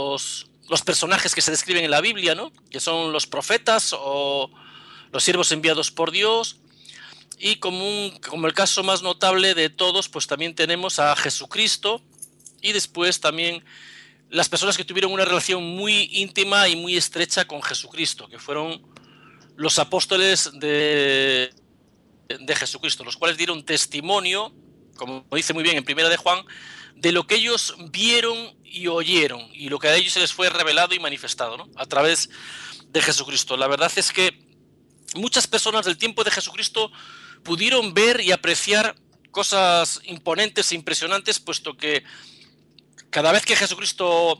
los personajes que se describen en la Biblia, ¿no? Que son los profetas o los siervos enviados por Dios. Y como el caso más notable de todos, pues también tenemos a Jesucristo, y después también las personas que tuvieron una relación muy íntima y muy estrecha con Jesucristo, que fueron los apóstoles de Jesucristo, los cuales dieron testimonio, como dice muy bien en Primera de Juan, de lo que ellos vieron y oyeron, y lo que a ellos se les fue revelado y manifestado, ¿no? A través de Jesucristo. La verdad es que muchas personas del tiempo de Jesucristo pudieron ver y apreciar cosas imponentes e impresionantes, puesto que cada vez que Jesucristo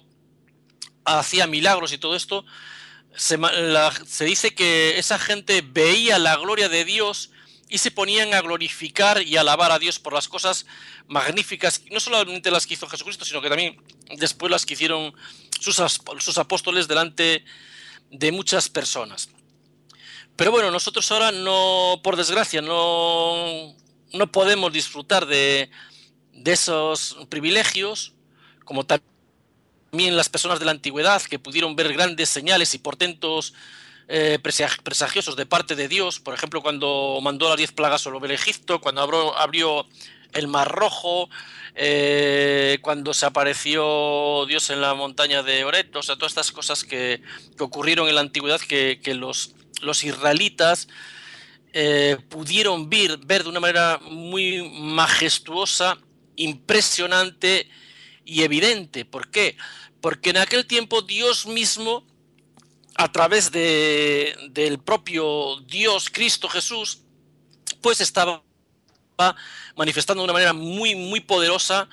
hacía milagros y todo esto, se dice que esa gente veía la gloria de Dios y se ponían a glorificar y alabar a Dios por las cosas magníficas, no solamente las que hizo Jesucristo, sino que también después las que hicieron sus apóstoles delante de muchas personas. Pero bueno, nosotros ahora no, por desgracia, no podemos disfrutar de esos privilegios, como también las personas de la antigüedad que pudieron ver grandes señales y portentos presagiosos de parte de Dios, por ejemplo, cuando mandó las 10 plagas sobre Egipto, cuando abrió el Mar Rojo, cuando se apareció Dios en la montaña de Oret, o sea, todas estas cosas que ocurrieron en la antigüedad que los israelitas pudieron ver de una manera muy majestuosa, impresionante y evidente. ¿Por qué? Porque en aquel tiempo Dios mismo, a través del propio Dios, Cristo Jesús, pues estaba manifestando de una manera muy, muy poderosa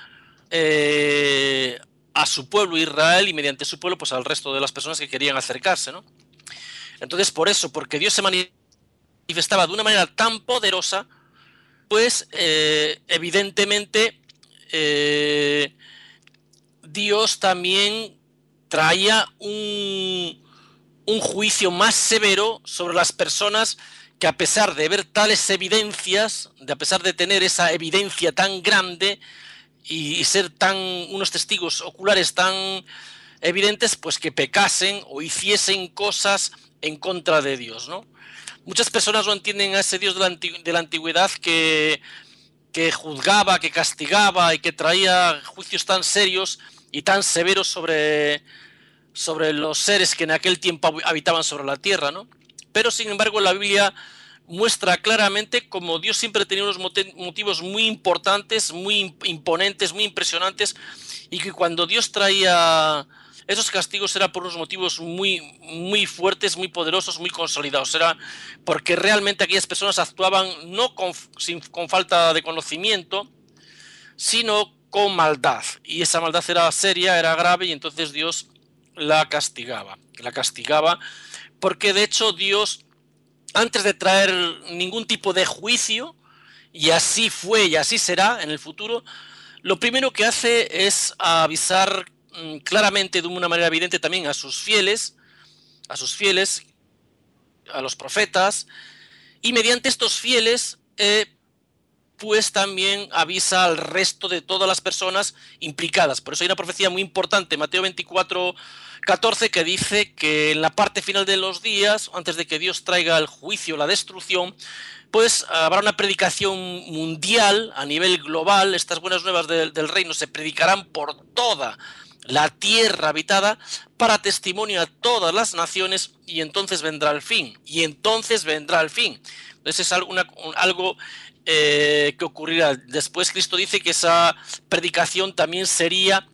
a su pueblo Israel, y mediante su pueblo pues al resto de las personas que querían acercarse, ¿no? Entonces, por eso, porque Dios se manifestaba de una manera tan poderosa, pues evidentemente Dios también traía un juicio más severo sobre las personas que, a pesar de ver tales evidencias, a pesar de tener esa evidencia tan grande y ser unos testigos oculares tan evidentes, pues que pecasen o hiciesen cosas en contra de Dios, ¿no? Muchas personas no entienden a ese Dios de la antigüedad que juzgaba, que castigaba y que traía juicios tan serios y tan severos sobre los seres que en aquel tiempo habitaban sobre la tierra, ¿no? Pero sin embargo la Biblia muestra claramente cómo Dios siempre tenía unos motivos muy importantes, muy imponentes, muy impresionantes, y que cuando Dios traía esos castigos era por unos motivos muy, muy fuertes, muy poderosos, muy consolidados. Era porque realmente aquellas personas actuaban no con falta de conocimiento, sino con maldad, y esa maldad era seria, era grave, y entonces Dios la castigaba porque de hecho Dios, antes de traer ningún tipo de juicio, y así fue y así será en el futuro, lo primero que hace es avisar claramente, de una manera evidente también, a sus fieles, a los profetas, y mediante estos fieles pues también avisa al resto de todas las personas implicadas. Por eso hay una profecía muy importante, Mateo 24:14, que dice que en la parte final de los días, antes de que Dios traiga el juicio, la destrucción, pues habrá una predicación mundial a nivel global. Estas buenas nuevas del reino se predicarán por toda la tierra habitada para testimonio a todas las naciones, y entonces vendrá el fin. Entonces es algo que ocurrirá. Después Cristo dice que esa predicación también sería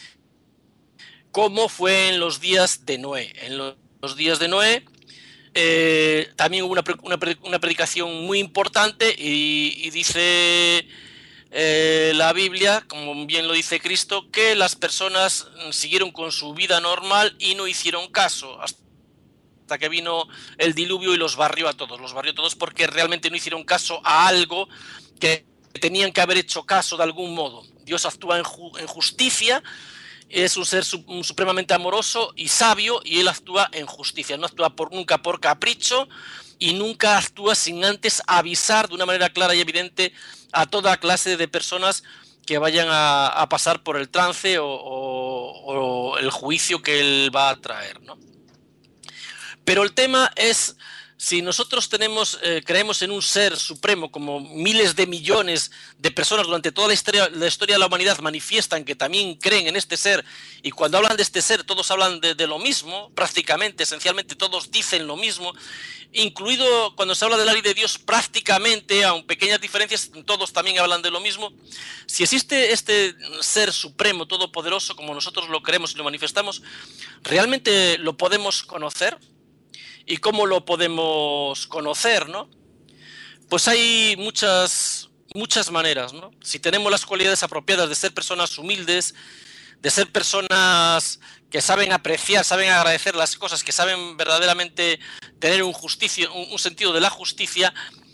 como fue en los días de Noé. En los días de Noé también hubo una predicación muy importante, y dice la Biblia, como bien lo dice Cristo, que las personas siguieron con su vida normal y no hicieron caso hasta que vino el diluvio y los barrió a todos, porque realmente no hicieron caso a algo que tenían que haber hecho caso de algún modo. Dios actúa en justicia, es un ser supremamente amoroso y sabio, y él actúa en justicia, no actúa nunca por capricho, y nunca actúa sin antes avisar de una manera clara y evidente a toda clase de personas que vayan a pasar por el trance o el juicio que él va a traer, ¿no? Pero el tema es, si nosotros creemos en un ser supremo, como miles de millones de personas durante toda la historia de la humanidad manifiestan que también creen en este ser, y cuando hablan de este ser todos hablan de lo mismo, prácticamente, esencialmente todos dicen lo mismo, incluido cuando se habla de la ley de Dios, prácticamente, aun pequeñas diferencias, todos también hablan de lo mismo. Si existe este ser supremo, todopoderoso, como nosotros lo creemos y lo manifestamos, ¿realmente lo podemos conocer? ¿Y cómo lo podemos conocer, no? Pues hay muchas maneras, ¿no? Si tenemos las cualidades apropiadas de ser personas humildes, de ser personas que saben apreciar, saben agradecer las cosas, que saben verdaderamente tener un sentido de la justicia,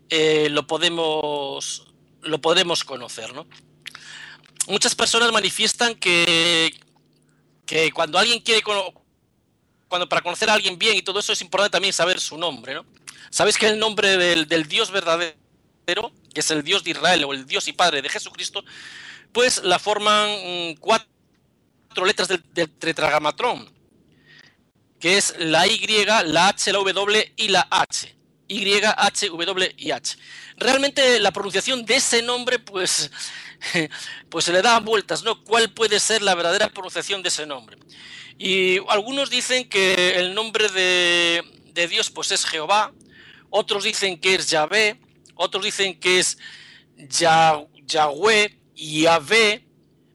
lo podemos conocer, ¿no? Muchas personas manifiestan que cuando alguien quiere cuando para conocer a alguien bien y todo eso es importante también saber su nombre, ¿no? Sabéis que el nombre del Dios verdadero, que es el Dios de Israel o el Dios y Padre de Jesucristo, pues la forman 4 letras del tetragamatrón, que es la Y, la H, la W y la H. Y, H, W y H. Realmente la pronunciación de ese nombre, pues se le da vueltas, ¿no? ¿Cuál puede ser la verdadera pronunciación de ese nombre? Y algunos dicen que el nombre de Dios pues es Jehová, otros dicen que es Yahvé, otros dicen que es Yahweh, Yahvé,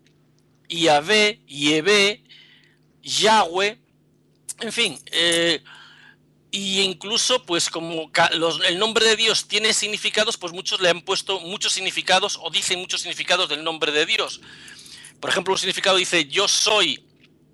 Yahvé, Yahweh, en fin, y incluso pues como el nombre de Dios tiene significados, pues muchos le han puesto muchos significados o dicen muchos significados del nombre de Dios. Por ejemplo, un significado dice yo soy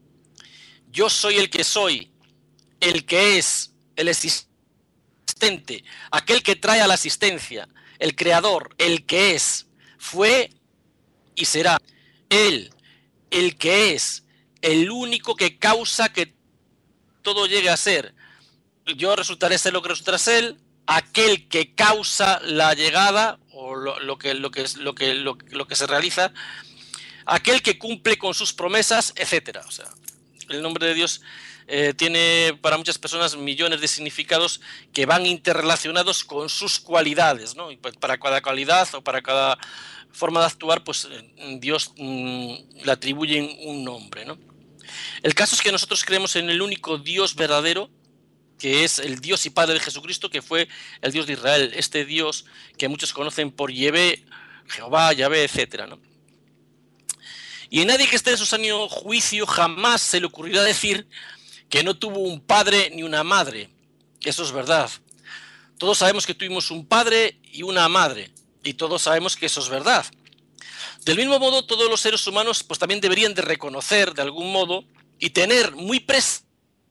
el que soy, el que es, el existente, aquel que trae a la existencia, el creador, el que es, fue y será, él, el que es, el único que causa que todo llegue a ser. Yo resultaré ser lo que resultará ser, aquel que causa la llegada o lo que se realiza, aquel que cumple con sus promesas, etcétera. O sea, el nombre de Dios tiene para muchas personas millones de significados que van interrelacionados con sus cualidades, ¿no? Y para cada cualidad o para cada forma de actuar, pues Dios le atribuyen un nombre, ¿no? El caso es que nosotros creemos en el único Dios verdadero, que es el Dios y Padre de Jesucristo, que fue el Dios de Israel, este Dios que muchos conocen por Yahvé, Jehová, Yahvé, etcétera, ¿no? Y a nadie que esté en su sano juicio jamás se le ocurrirá decir que no tuvo un padre ni una madre. Eso es verdad. Todos sabemos que tuvimos un padre y una madre, y todos sabemos que eso es verdad. Del mismo modo, todos los seres humanos pues también deberían de reconocer de algún modo y tener muy presente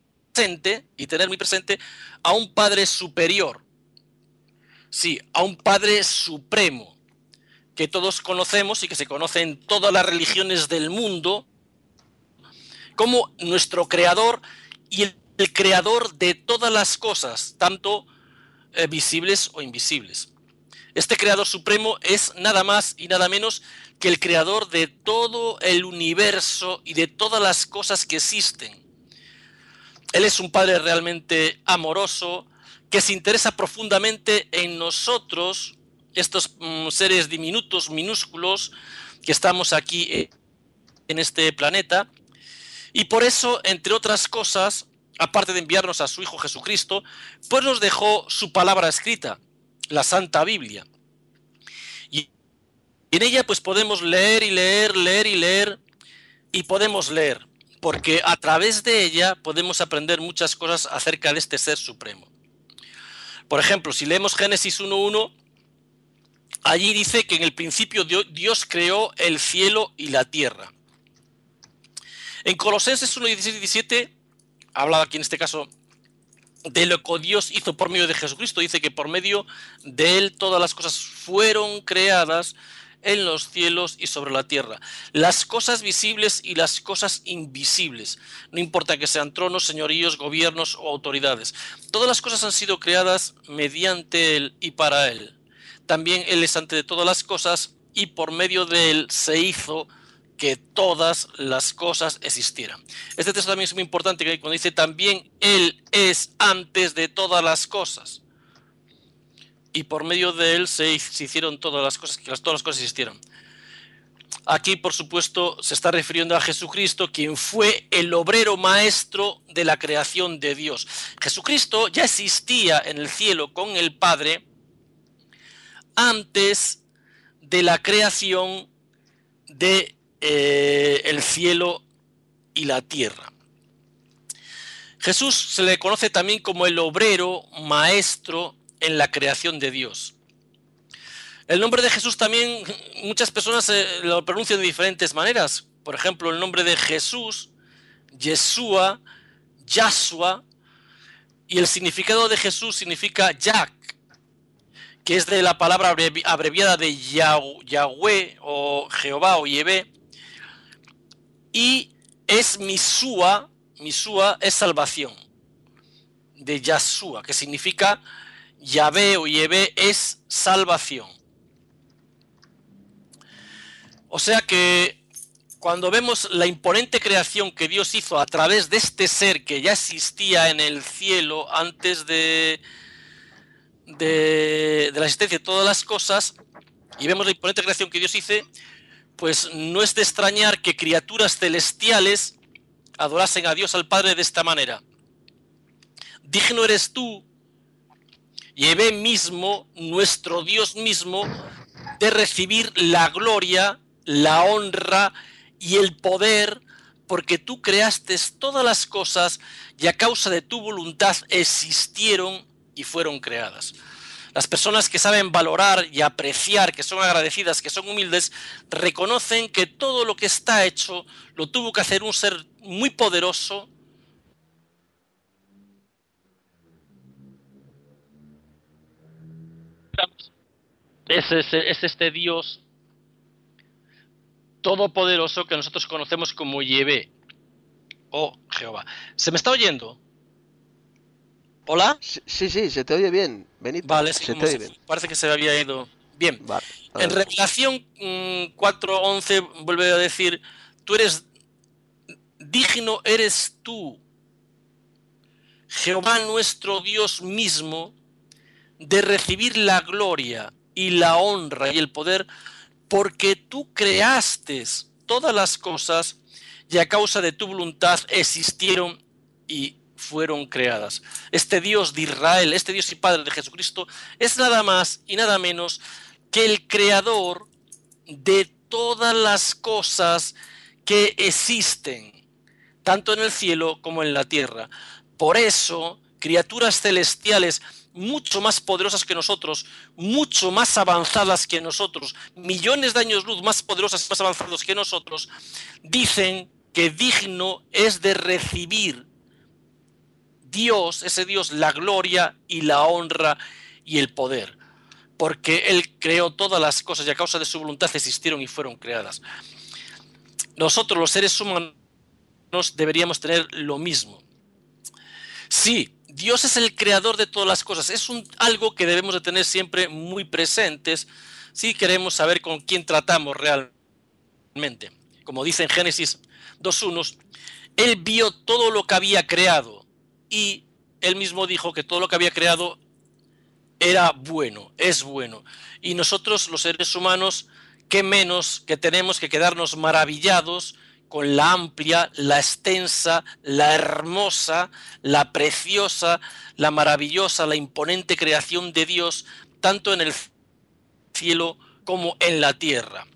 a un Padre superior. Sí, a un Padre supremo, que todos conocemos y que se conoce en todas las religiones del mundo como nuestro creador y el creador de todas las cosas, tanto visibles o invisibles. Este creador supremo es nada más y nada menos que el creador de todo el universo y de todas las cosas que existen. Él es un Padre realmente amoroso, que se interesa profundamente en nosotros, estos seres diminutos, minúsculos, que estamos aquí en este planeta. Y por eso, entre otras cosas, aparte de enviarnos a su Hijo Jesucristo, pues nos dejó su palabra escrita, la Santa Biblia. Y en ella pues podemos leer y leer, y podemos leer, porque a través de ella podemos aprender muchas cosas acerca de este ser supremo. Por ejemplo, si leemos Génesis 1:1, allí dice que en el principio Dios creó el cielo y la tierra. En Colosenses 1:16 y 17, habla aquí en este caso de lo que Dios hizo por medio de Jesucristo. Dice que por medio de Él todas las cosas fueron creadas en los cielos y sobre la tierra. Las cosas visibles y las cosas invisibles. No importa que sean tronos, señoríos, gobiernos o autoridades. Todas las cosas han sido creadas mediante Él y para Él. También Él es antes de todas las cosas y por medio de Él se hizo que todas las cosas existieran. Este texto también es muy importante, que cuando dice también Él es antes de todas las cosas. Y por medio de Él se hicieron todas las cosas, que todas las cosas existieron. Aquí, por supuesto, se está refiriendo a Jesucristo, quien fue el obrero maestro de la creación de Dios. Jesucristo ya existía en el cielo con el Padre antes de la creación de el cielo y la tierra. Jesús se le conoce también como el obrero maestro en la creación de Dios. El nombre de Jesús también muchas personas lo pronuncian de diferentes maneras. Por ejemplo, el nombre de Jesús, Yeshua, Yahshua, y el significado de Jesús significa Jack, que es de la palabra abreviada de Yahweh o Jehová o Yahvé, y es Misúa es salvación, de Yahshua, que significa Yahvé o Yahvé es salvación. O sea que cuando vemos la imponente creación que Dios hizo a través de este ser que ya existía en el cielo antes de la existencia de todas las cosas, y vemos la imponente creación que Dios hizo, pues no es de extrañar que criaturas celestiales adorasen a Dios al Padre de esta manera. Digno eres tú, Yahvé mismo, nuestro Dios mismo, de recibir la gloria, la honra y el poder, porque tú creaste todas las cosas y a causa de tu voluntad existieron y fueron creadas. Las personas que saben valorar y apreciar, que son agradecidas, que son humildes, reconocen que todo lo que está hecho lo tuvo que hacer un ser muy poderoso, es este Dios todopoderoso que nosotros conocemos como Yahvé o Jehová. ¿Se me está oyendo? ¿Hola? Sí, se te oye bien, Benito. Vale, se te oye bien. parece que se había ido. Bien. Vale, En Revelación 4:11 vuelve a decir, digno eres tú, Jehová nuestro Dios mismo, de recibir la gloria y la honra y el poder, porque tú creaste todas las cosas y a causa de tu voluntad existieron y fueron creadas. Este Dios de Israel, este Dios y Padre de Jesucristo, es nada más y nada menos que el creador de todas las cosas que existen, tanto en el cielo como en la tierra. Por eso, criaturas celestiales mucho más poderosas que nosotros, mucho más avanzadas que nosotros, millones de años luz más poderosas y más avanzados que nosotros, dicen que digno es de recibir Dios, ese Dios, la gloria y la honra y el poder, porque Él creó todas las cosas y a causa de su voluntad existieron y fueron creadas. Nosotros, los seres humanos, deberíamos tener lo mismo. Sí, Dios es el creador de todas las cosas. Es algo que debemos de tener siempre muy presentes si queremos saber con quién tratamos realmente. Como dice en Génesis 2:1, Él vio todo lo que había creado y Él mismo dijo que todo lo que había creado era bueno, es bueno. Y nosotros, los seres humanos, qué menos que tenemos que quedarnos maravillados con la amplia, la extensa, la hermosa, la preciosa, la maravillosa, la imponente creación de Dios, tanto en el cielo como en la tierra.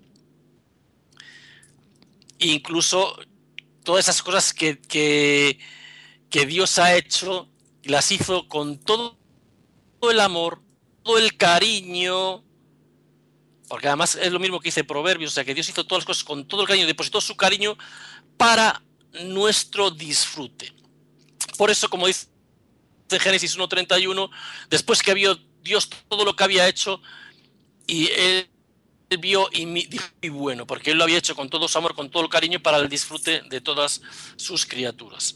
Incluso todas esas cosas que Dios ha hecho, las hizo con todo el amor, todo el cariño, porque además es lo mismo que dice Proverbios, o sea que Dios hizo todas las cosas con todo el cariño, depositó su cariño para nuestro disfrute. Por eso, como dice Génesis 1:31, después que vio Dios todo lo que había hecho, y Él vio y dijo, y bueno, porque Él lo había hecho con todo su amor, con todo el cariño, para el disfrute de todas sus criaturas.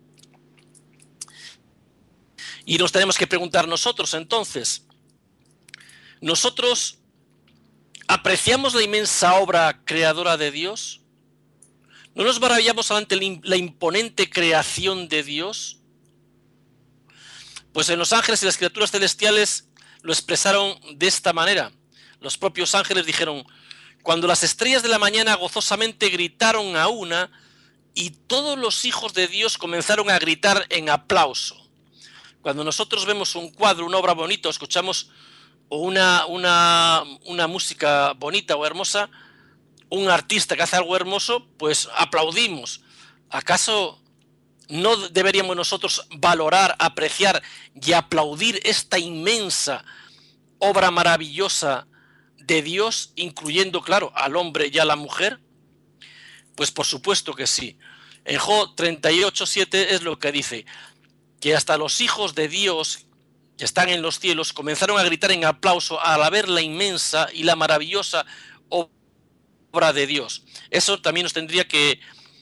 Y nos tenemos que preguntar nosotros, entonces, ¿nosotros apreciamos la inmensa obra creadora de Dios? ¿No nos maravillamos ante la imponente creación de Dios? Pues en los ángeles y las criaturas celestiales lo expresaron de esta manera. Los propios ángeles dijeron, cuando las estrellas de la mañana gozosamente gritaron a una, y todos los hijos de Dios comenzaron a gritar en aplauso. Cuando nosotros vemos un cuadro, una obra bonita, o escuchamos una música bonita o hermosa, un artista que hace algo hermoso, pues aplaudimos. ¿Acaso no deberíamos nosotros valorar, apreciar y aplaudir esta inmensa obra maravillosa de Dios, incluyendo, claro, al hombre y a la mujer? Pues por supuesto que sí. En Job 38:7 es lo que dice, que hasta los hijos de Dios que están en los cielos, comenzaron a gritar en aplauso al ver la inmensa y la maravillosa obra de Dios. Eso también nos tendría que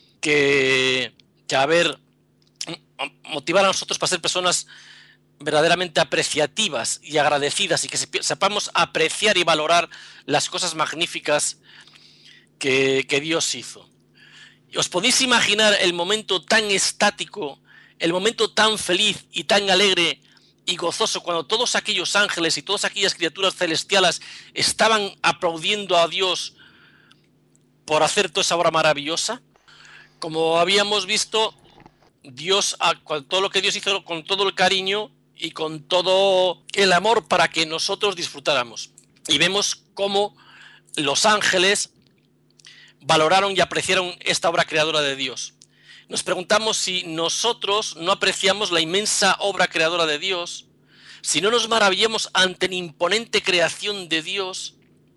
motivar a nosotros para ser personas verdaderamente apreciativas y agradecidas, y que sepamos apreciar y valorar las cosas magníficas que Dios hizo. ¿Os podéis imaginar el momento tan estático, el momento tan feliz y tan alegre y gozoso cuando todos aquellos ángeles y todas aquellas criaturas celestiales estaban aplaudiendo a Dios por hacer toda esa obra maravillosa? Como habíamos visto, Dios, con todo lo que Dios hizo, con todo el cariño y con todo el amor para que nosotros disfrutáramos. Y vemos cómo los ángeles valoraron y apreciaron esta obra creadora de Dios. Nos preguntamos si nosotros no apreciamos la inmensa obra creadora de Dios, si no nos maravillamos ante la imponente creación de Dios.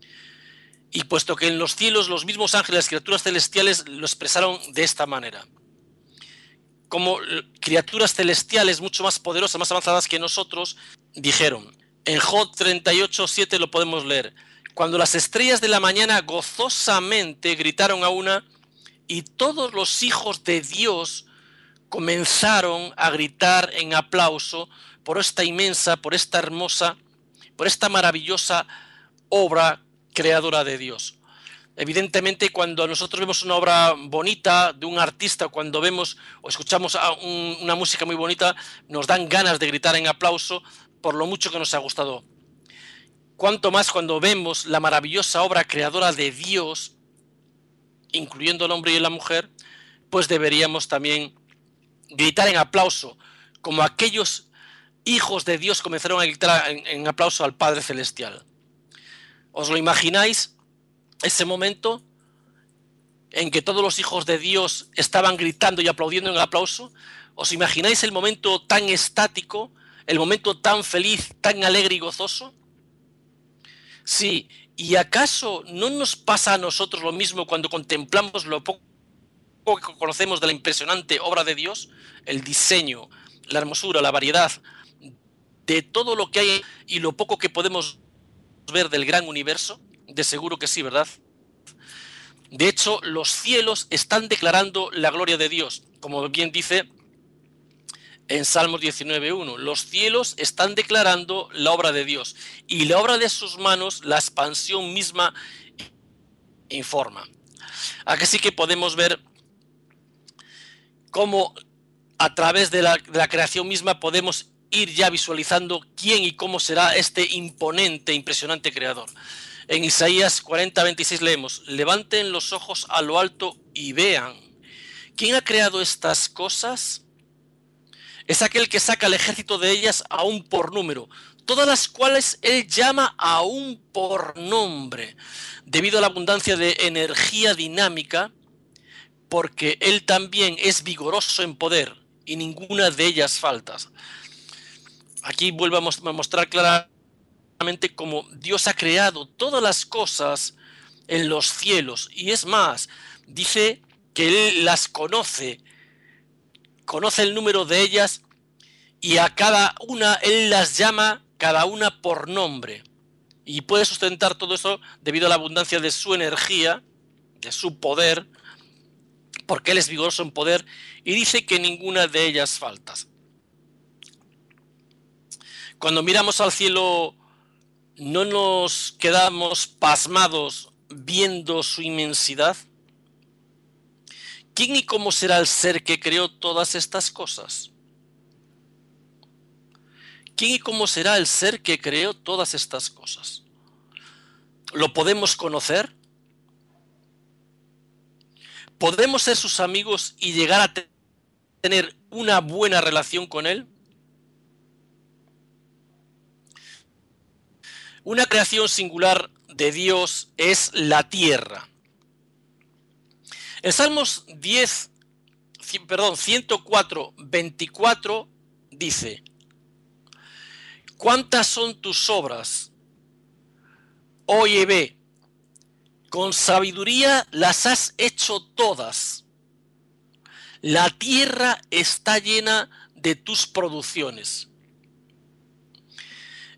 Y puesto que en los cielos los mismos ángeles, las criaturas celestiales, lo expresaron de esta manera. Como criaturas celestiales mucho más poderosas, más avanzadas que nosotros, dijeron, en Job 38:7 lo podemos leer: cuando las estrellas de la mañana gozosamente gritaron a una, y todos los hijos de Dios comenzaron a gritar en aplauso por esta inmensa, por esta hermosa, por esta maravillosa obra creadora de Dios. Evidentemente, cuando nosotros vemos una obra bonita de un artista, cuando vemos o escuchamos una música muy bonita, nos dan ganas de gritar en aplauso por lo mucho que nos ha gustado. Cuanto más cuando vemos la maravillosa obra creadora de Dios, incluyendo el hombre y la mujer, pues deberíamos también gritar en aplauso, como aquellos hijos de Dios comenzaron a gritar en aplauso al Padre Celestial. ¿Os lo imagináis? Ese momento en que todos los hijos de Dios estaban gritando y aplaudiendo en aplauso. ¿Os imagináis el momento tan estático, el momento tan feliz, tan alegre y gozoso? Sí, ¿y acaso no nos pasa a nosotros lo mismo cuando contemplamos lo poco que conocemos de la impresionante obra de Dios? El diseño, la hermosura, la variedad de todo lo que hay y lo poco que podemos ver del gran universo. De seguro que sí, ¿verdad? De hecho, los cielos están declarando la gloria de Dios, como bien dice en Salmos 19:1. Los cielos están declarando la obra de Dios, y la obra de sus manos, la expansión misma, informa. Aquí sí que podemos ver cómo a través de la creación misma podemos ir ya visualizando quién y cómo será este imponente, impresionante creador. En Isaías 40:26 leemos: levanten los ojos a lo alto y vean. ¿Quién ha creado estas cosas? Es aquel que saca al ejército de ellas aún por número, todas las cuales él llama aún por nombre, debido a la abundancia de energía dinámica, porque él también es vigoroso en poder y ninguna de ellas falta. Aquí vuelvo a mostrar claramente como Dios ha creado todas las cosas en los cielos, y es más, dice que Él las conoce el número de ellas, y a cada una Él las llama cada una por nombre, y puede sustentar todo eso debido a la abundancia de su energía, de su poder, porque Él es vigoroso en poder, y dice que ninguna de ellas falta. Cuando miramos al cielo, ¿no nos quedamos pasmados viendo su inmensidad? ¿Quién y cómo será el ser que creó todas estas cosas? ¿Quién y cómo será el ser que creó todas estas cosas? ¿Lo podemos conocer? ¿Podemos ser sus amigos y llegar a tener una buena relación con Él? Una creación singular de Dios es la tierra. En Salmos 104:24 dice: ¿cuántas son tus obras, oh Yahvé? Con sabiduría las has hecho todas. La tierra está llena de tus producciones.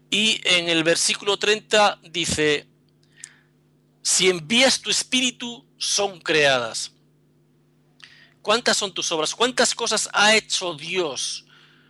Y en el versículo 30 dice, si envías tu espíritu, son creadas. ¿Cuántas son tus obras? ¿Cuántas cosas ha hecho Dios?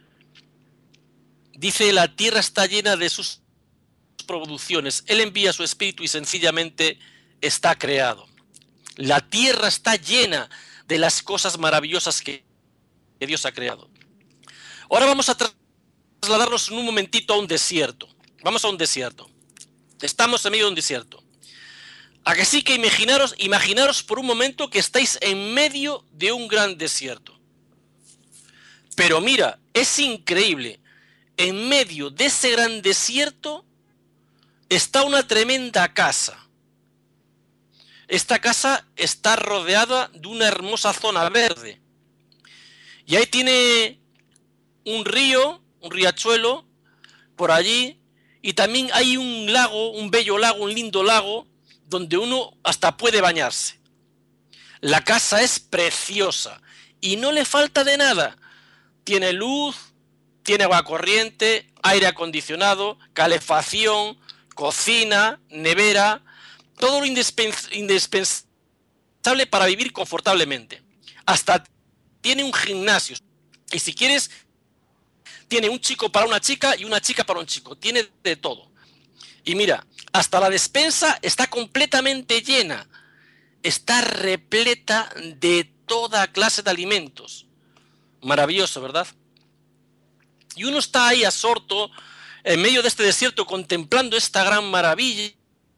Dice, la tierra está llena de sus producciones. Él envía su espíritu y sencillamente está creado. La tierra está llena de las cosas maravillosas que Dios ha creado. Ahora vamos a trasladarnos en un momentito a un desierto. Vamos a un desierto. Estamos en medio de un desierto. ¿A que sí que imaginaros por un momento que estáis en medio de un gran desierto? Pero mira, es increíble. En medio de ese gran desierto está una tremenda casa. Esta casa está rodeada de una hermosa zona verde. Y ahí tiene un río, un riachuelo, por allí. Y también hay un lago, un bello lago, un lindo lago, donde uno hasta puede bañarse. La casa es preciosa y no le falta de nada. Tiene luz, tiene agua corriente, aire acondicionado, calefacción, cocina, nevera, todo lo indispensable para vivir confortablemente. Hasta tiene un gimnasio. Y si quieres, tiene un chico para una chica y una chica para un chico. Tiene de todo. Y mira, hasta la despensa está completamente llena. Está repleta de toda clase de alimentos. Maravilloso, ¿verdad? Y uno está ahí absorto en medio de este desierto contemplando esta gran maravilla.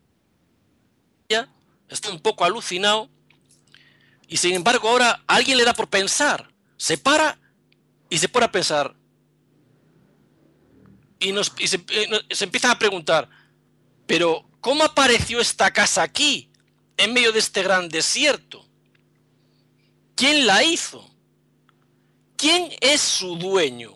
Está un poco alucinado. Y sin embargo ahora a alguien le da por pensar. Se para y se pone a pensar. Y se empiezan a preguntar, pero ¿cómo apareció esta casa aquí, en medio de este gran desierto? ¿Quién la hizo? ¿Quién es su dueño?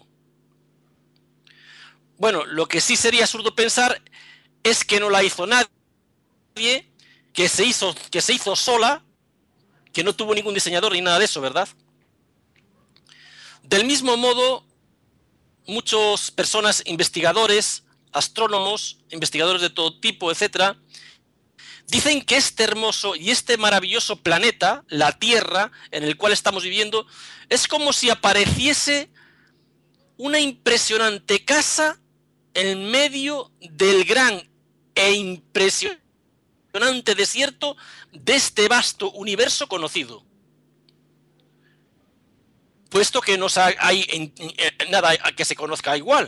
Bueno, lo que sí sería absurdo pensar es que no la hizo nadie, que se hizo sola, que no tuvo ningún diseñador ni nada de eso, ¿verdad? Del mismo modo, muchas personas, investigadores, astrónomos, investigadores de todo tipo, etcétera, dicen que este hermoso y este maravilloso planeta, la Tierra, en el cual estamos viviendo, es como si apareciese una impresionante casa en medio del gran e impresionante desierto de este vasto universo conocido. Puesto que no hay nada que se conozca igual.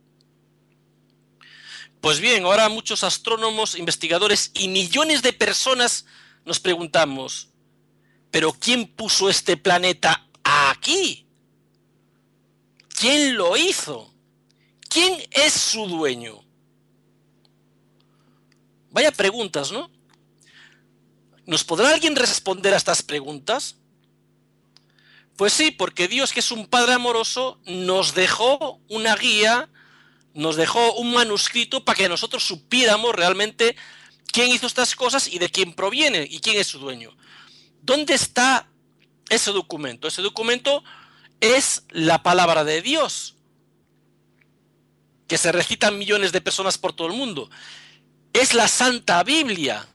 Pues bien, ahora muchos astrónomos, investigadores y millones de personas nos preguntamos, ¿pero quién puso este planeta aquí? ¿Quién lo hizo? ¿Quién es su dueño? Vaya preguntas, ¿no? ¿Nos podrá alguien responder a estas preguntas? Pues sí, porque Dios, que es un Padre amoroso, nos dejó una guía, nos dejó un manuscrito para que nosotros supiéramos realmente quién hizo estas cosas y de quién proviene y quién es su dueño. ¿Dónde está ese documento? Ese documento es la palabra de Dios, que se recitan millones de personas por todo el mundo. Es la Santa Biblia,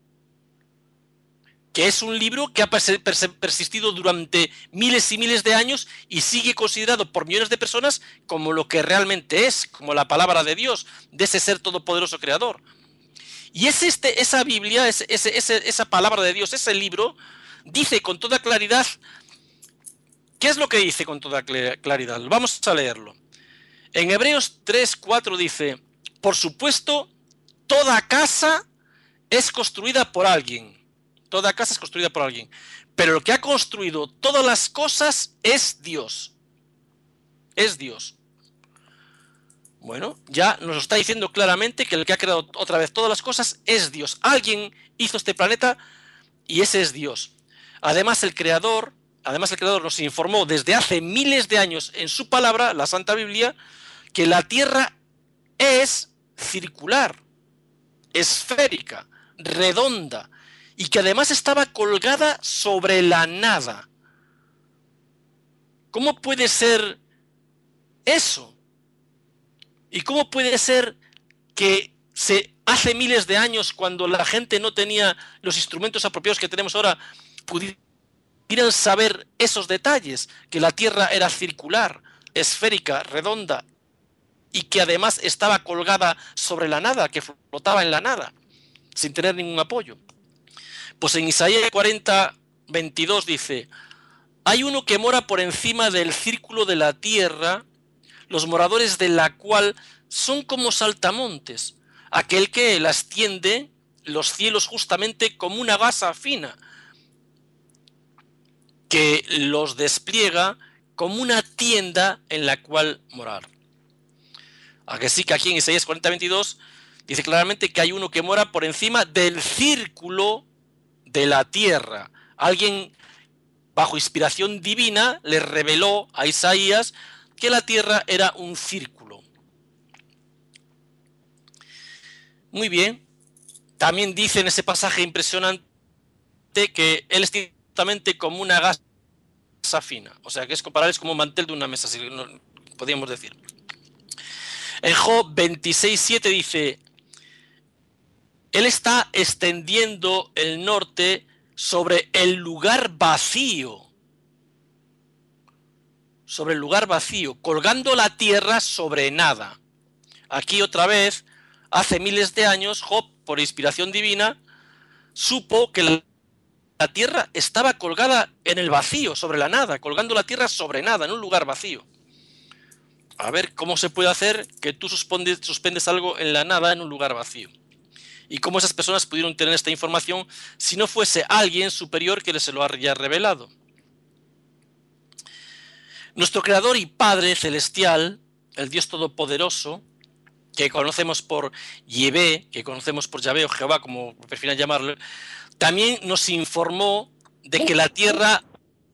que es un libro que ha persistido durante miles y miles de años y sigue considerado por millones de personas como lo que realmente es, como la palabra de Dios, de ese ser todopoderoso creador. Y es esa Biblia, esa palabra de Dios, ese libro, dice con toda claridad. ¿Qué es lo que dice con toda claridad? Vamos a leerlo. En Hebreos 3:4 dice, por supuesto, toda casa es construida por alguien. Toda casa es construida por alguien. Pero lo que ha construido todas las cosas es Dios. Es Dios. Bueno, ya nos está diciendo claramente que el que ha creado otra vez todas las cosas es Dios. Alguien hizo este planeta y ese es Dios. Además, el Creador nos informó desde hace miles de años en su palabra, la Santa Biblia, que la Tierra es circular, esférica, redonda, y que además estaba colgada sobre la nada. ¿Cómo puede ser eso? ¿Y cómo puede ser hace miles de años, cuando la gente no tenía los instrumentos apropiados que tenemos ahora, pudieran saber esos detalles, que la Tierra era circular, esférica, redonda, y que además estaba colgada sobre la nada, que flotaba en la nada, sin tener ningún apoyo. Pues en Isaías 40, 22 dice: hay uno que mora por encima del círculo de la tierra, los moradores de la cual son como saltamontes, aquel que la extiende los cielos justamente como una gasa fina, que los despliega como una tienda en la cual morar. A que sí, que aquí en Isaías 40, 22 dice claramente que hay uno que mora por encima del círculo de la tierra. Alguien bajo inspiración divina le reveló a Isaías que la tierra era un círculo. Muy bien. También dice en ese pasaje impresionante que él es justamente como una gasa fina. O sea, que es comparable, es como un mantel de una mesa, si podríamos decir. En Job 26, 7 dice: él está extendiendo el norte sobre el lugar vacío. Sobre el lugar vacío, colgando la tierra sobre nada. Aquí otra vez, hace miles de años, Job, por inspiración divina, supo que la tierra estaba colgada en el vacío, sobre la nada, colgando la tierra sobre nada, en un lugar vacío. A ver cómo se puede hacer que tú suspendes algo en la nada, en un lugar vacío. Y cómo esas personas pudieron tener esta información si no fuese alguien superior que les se lo haya revelado. Nuestro Creador y Padre Celestial, el Dios Todopoderoso, que conocemos por Yahvé, que conocemos por Yahvé o Jehová, como prefieran llamarlo, también nos informó de que la tierra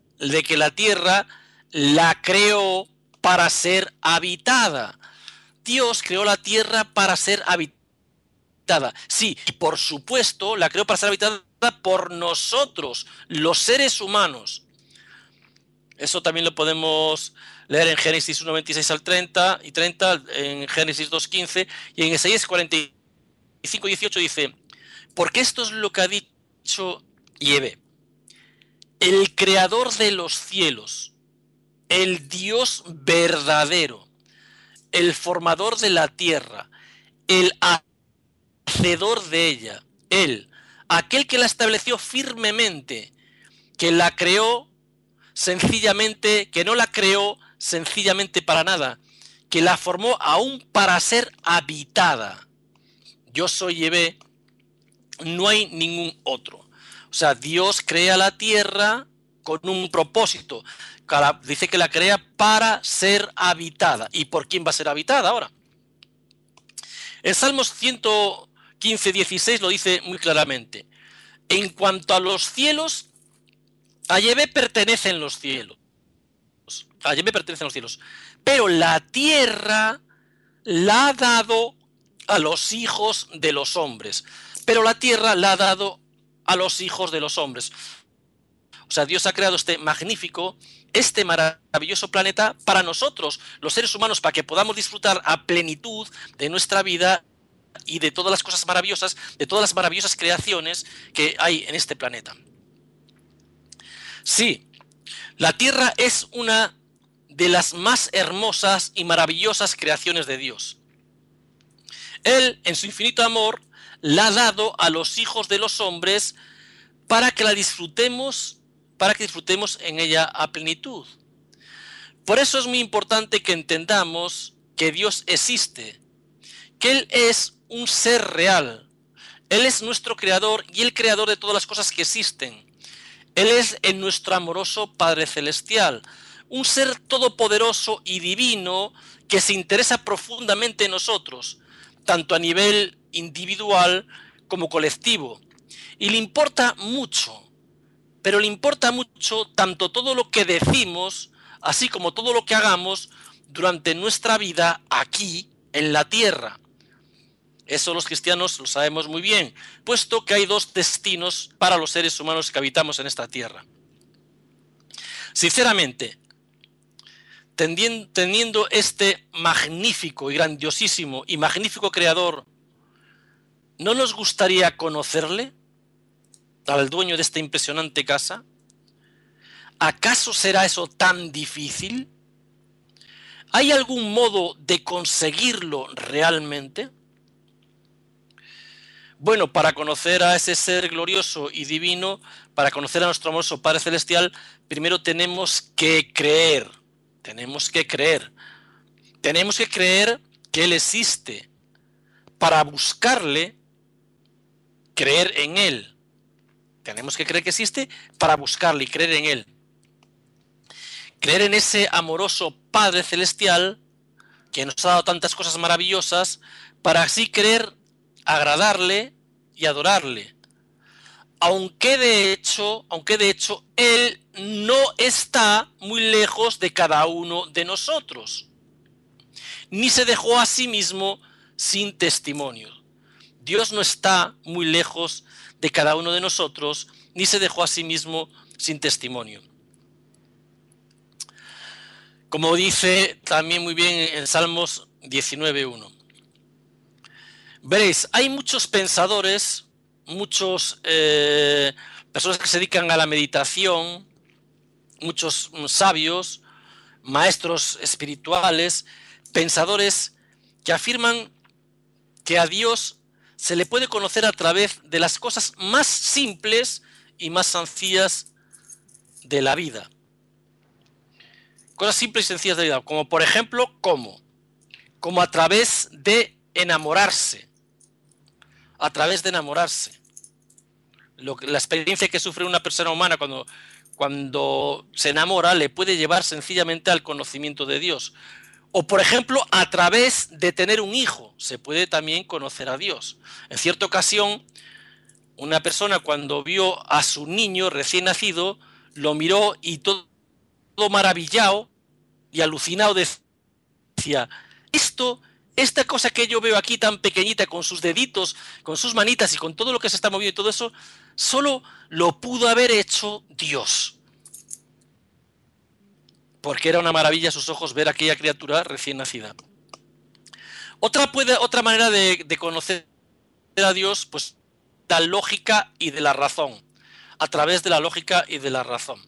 la creó para ser habitada. Dios creó la tierra para ser habitada. Sí, y por supuesto la creó para ser habitada por nosotros, los seres humanos. Eso también lo podemos leer en Génesis 1, 26 al 30 y 30, en Génesis 2, 15, y en Isaías 45, 18 dice: porque esto es lo que ha dicho Yahvé, el creador de los cielos, el Dios verdadero, el formador de la tierra, el hacedor de ella, él, aquel que la estableció firmemente, que la creó sencillamente, que no la creó sencillamente para nada, que la formó aún para ser habitada. Yo soy Yahvé, no hay ningún otro. O sea, Dios crea la tierra con un propósito. Dice que la crea para ser habitada. ¿Y por quién va a ser habitada ahora? En Salmos 115, 16 lo dice muy claramente: en cuanto a los cielos, a Yahvé pertenecen los cielos. A Yahvé pertenecen los cielos. Pero la tierra la ha dado a los hijos de los hombres. Pero la tierra la ha dado a los hijos de los hombres. O sea, Dios ha creado este maravilloso planeta para nosotros, los seres humanos, para que podamos disfrutar a plenitud de nuestra vida y de todas las cosas maravillosas, de todas las maravillosas creaciones que hay en este planeta. Sí, la tierra es una de las más hermosas y maravillosas creaciones de Dios. Él, en su infinito amor, la ha dado a los hijos de los hombres para que la disfrutemos, para que disfrutemos en ella a plenitud. Por eso es muy importante que entendamos que Dios existe, que Él es un ser real. Él es nuestro creador y el creador de todas las cosas que existen. Él es nuestro amoroso Padre Celestial, un ser todopoderoso y divino que se interesa profundamente en nosotros, tanto a nivel individual como colectivo. Y le importa mucho, pero le importa mucho tanto todo lo que decimos, así como todo lo que hagamos durante nuestra vida aquí en la tierra. Eso los cristianos lo sabemos muy bien, puesto que hay dos destinos para los seres humanos que habitamos en esta tierra. Sinceramente, teniendo este magnífico y grandiosísimo y magnífico creador ¿No nos gustaría conocerle, al dueño de esta impresionante casa? ¿Acaso será eso tan difícil? ¿Hay algún modo de conseguirlo realmente? Bueno, para conocer a ese ser glorioso y divino, para conocer a nuestro amoroso Padre Celestial, primero tenemos que creer. Tenemos que creer. Tenemos que creer que Él existe. Para buscarle, creer en Él. Tenemos que creer que existe para buscarle y creer en Él. Creer en ese amoroso Padre Celestial que nos ha dado tantas cosas maravillosas, para así querer agradarle y adorarle. Aunque de hecho Él no está muy lejos de cada uno de nosotros, ni se dejó a sí mismo sin testimonio. Dios no está muy lejos de cada uno de nosotros, ni se dejó a sí mismo sin testimonio. Como dice también muy bien en Salmos 19:1. Veréis, hay muchos pensadores, muchos personas que se dedican a la meditación, muchos sabios, maestros espirituales, pensadores que afirman que a Dios se le puede conocer a través de las cosas más simples y más sencillas de la vida. Cosas simples y sencillas de la vida, como por ejemplo, ¿cómo? Como a través de enamorarse. A través de enamorarse. La experiencia que sufre una persona humana cuando se enamora le puede llevar sencillamente al conocimiento de Dios. O por ejemplo, a través de tener un hijo, se puede también conocer a Dios. En cierta ocasión, una persona cuando vio a su niño recién nacido, lo miró y todo maravillado y alucinado decía, esta cosa que yo veo aquí tan pequeñita con sus deditos, con sus manitas y con todo lo que se está moviendo y todo eso, solo lo pudo haber hecho Dios. Porque era una maravilla a sus ojos ver a aquella criatura recién nacida. Otra manera de conocer a Dios, pues la lógica y de la razón. A través de la lógica y de la razón.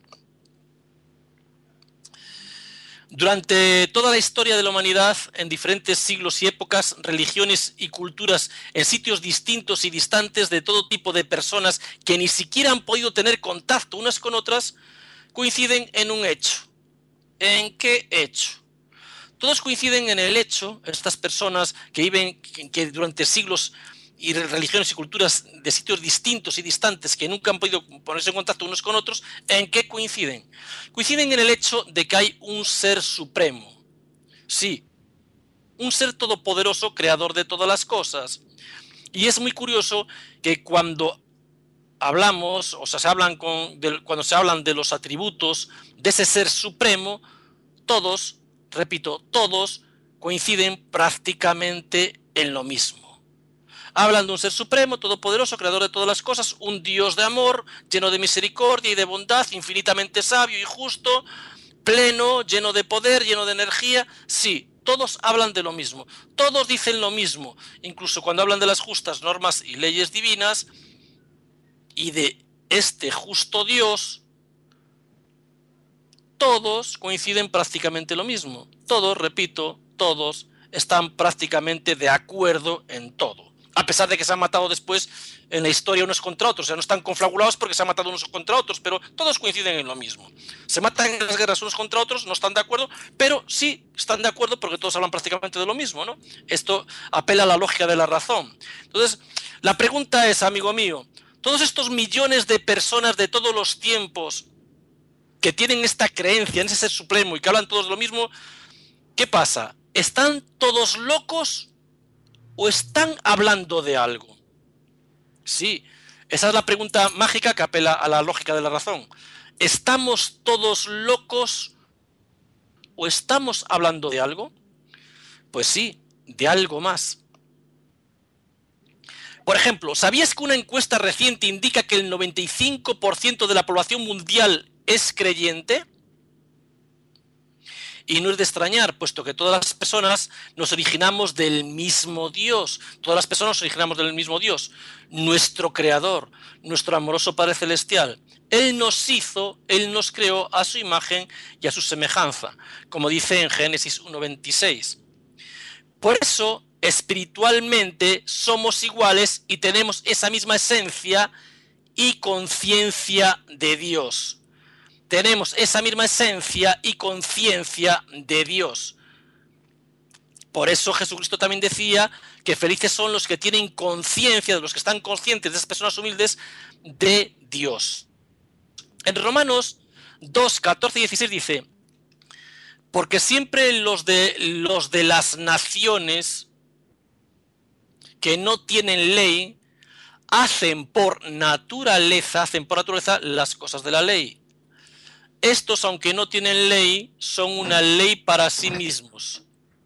Durante toda la historia de la humanidad, en diferentes siglos y épocas, religiones y culturas, en sitios distintos y distantes de todo tipo de personas que ni siquiera han podido tener contacto unas con otras, coinciden en un hecho. ¿En qué hecho? Todos coinciden en el hecho, estas personas que viven que durante siglos y religiones y culturas de sitios distintos y distantes que nunca han podido ponerse en contacto unos con otros, ¿en qué coinciden? Coinciden en el hecho de que hay un ser supremo. Sí, un ser todopoderoso, creador de todas las cosas. Y es muy curioso que cuando hablamos, o sea, cuando se hablan de los atributos de ese ser supremo, todos, repito, todos coinciden prácticamente en lo mismo. Hablan de un ser supremo, todopoderoso, creador de todas las cosas, un Dios de amor, lleno de misericordia y de bondad, infinitamente sabio y justo, pleno, lleno de poder, lleno de energía. Sí, todos hablan de lo mismo, todos dicen lo mismo, incluso cuando hablan de las justas normas y leyes divinas y de este justo Dios, todos coinciden prácticamente lo mismo. Todos, repito, todos están prácticamente de acuerdo en todo. A pesar de que se han matado después en la historia unos contra otros. O sea, no están confabulados porque se han matado unos contra otros, pero todos coinciden en lo mismo. Se matan en las guerras unos contra otros, no están de acuerdo, pero sí están de acuerdo porque todos hablan prácticamente de lo mismo, ¿no? Esto apela a la lógica de la razón. Entonces, la pregunta es, amigo mío, todos estos millones de personas de todos los tiempos que tienen esta creencia en ese ser supremo y que hablan todos de lo mismo, ¿qué pasa? ¿Están todos locos o están hablando de algo? Sí, esa es la pregunta mágica que apela a la lógica de la razón. ¿Estamos todos locos o estamos hablando de algo? Pues sí, de algo más. Por ejemplo, ¿sabías que una encuesta reciente indica que el 95% de la población mundial es creyente? Y no es de extrañar, puesto que todas las personas nos originamos del mismo Dios. Todas las personas nos originamos del mismo Dios, nuestro Creador, nuestro amoroso Padre Celestial. Él nos hizo, Él nos creó a su imagen y a su semejanza, como dice en Génesis 1:26. Por eso, espiritualmente somos iguales y tenemos esa misma esencia y conciencia de Dios. Tenemos esa misma esencia y conciencia de Dios. Por eso Jesucristo también decía que felices son los que tienen conciencia, de los que están conscientes, de esas personas humildes, de Dios. En Romanos 2, 14 y 16 dice: porque siempre los de las naciones que no tienen ley hacen por naturaleza las cosas de la ley. Estos, aunque no tienen ley, son una ley para sí mismos.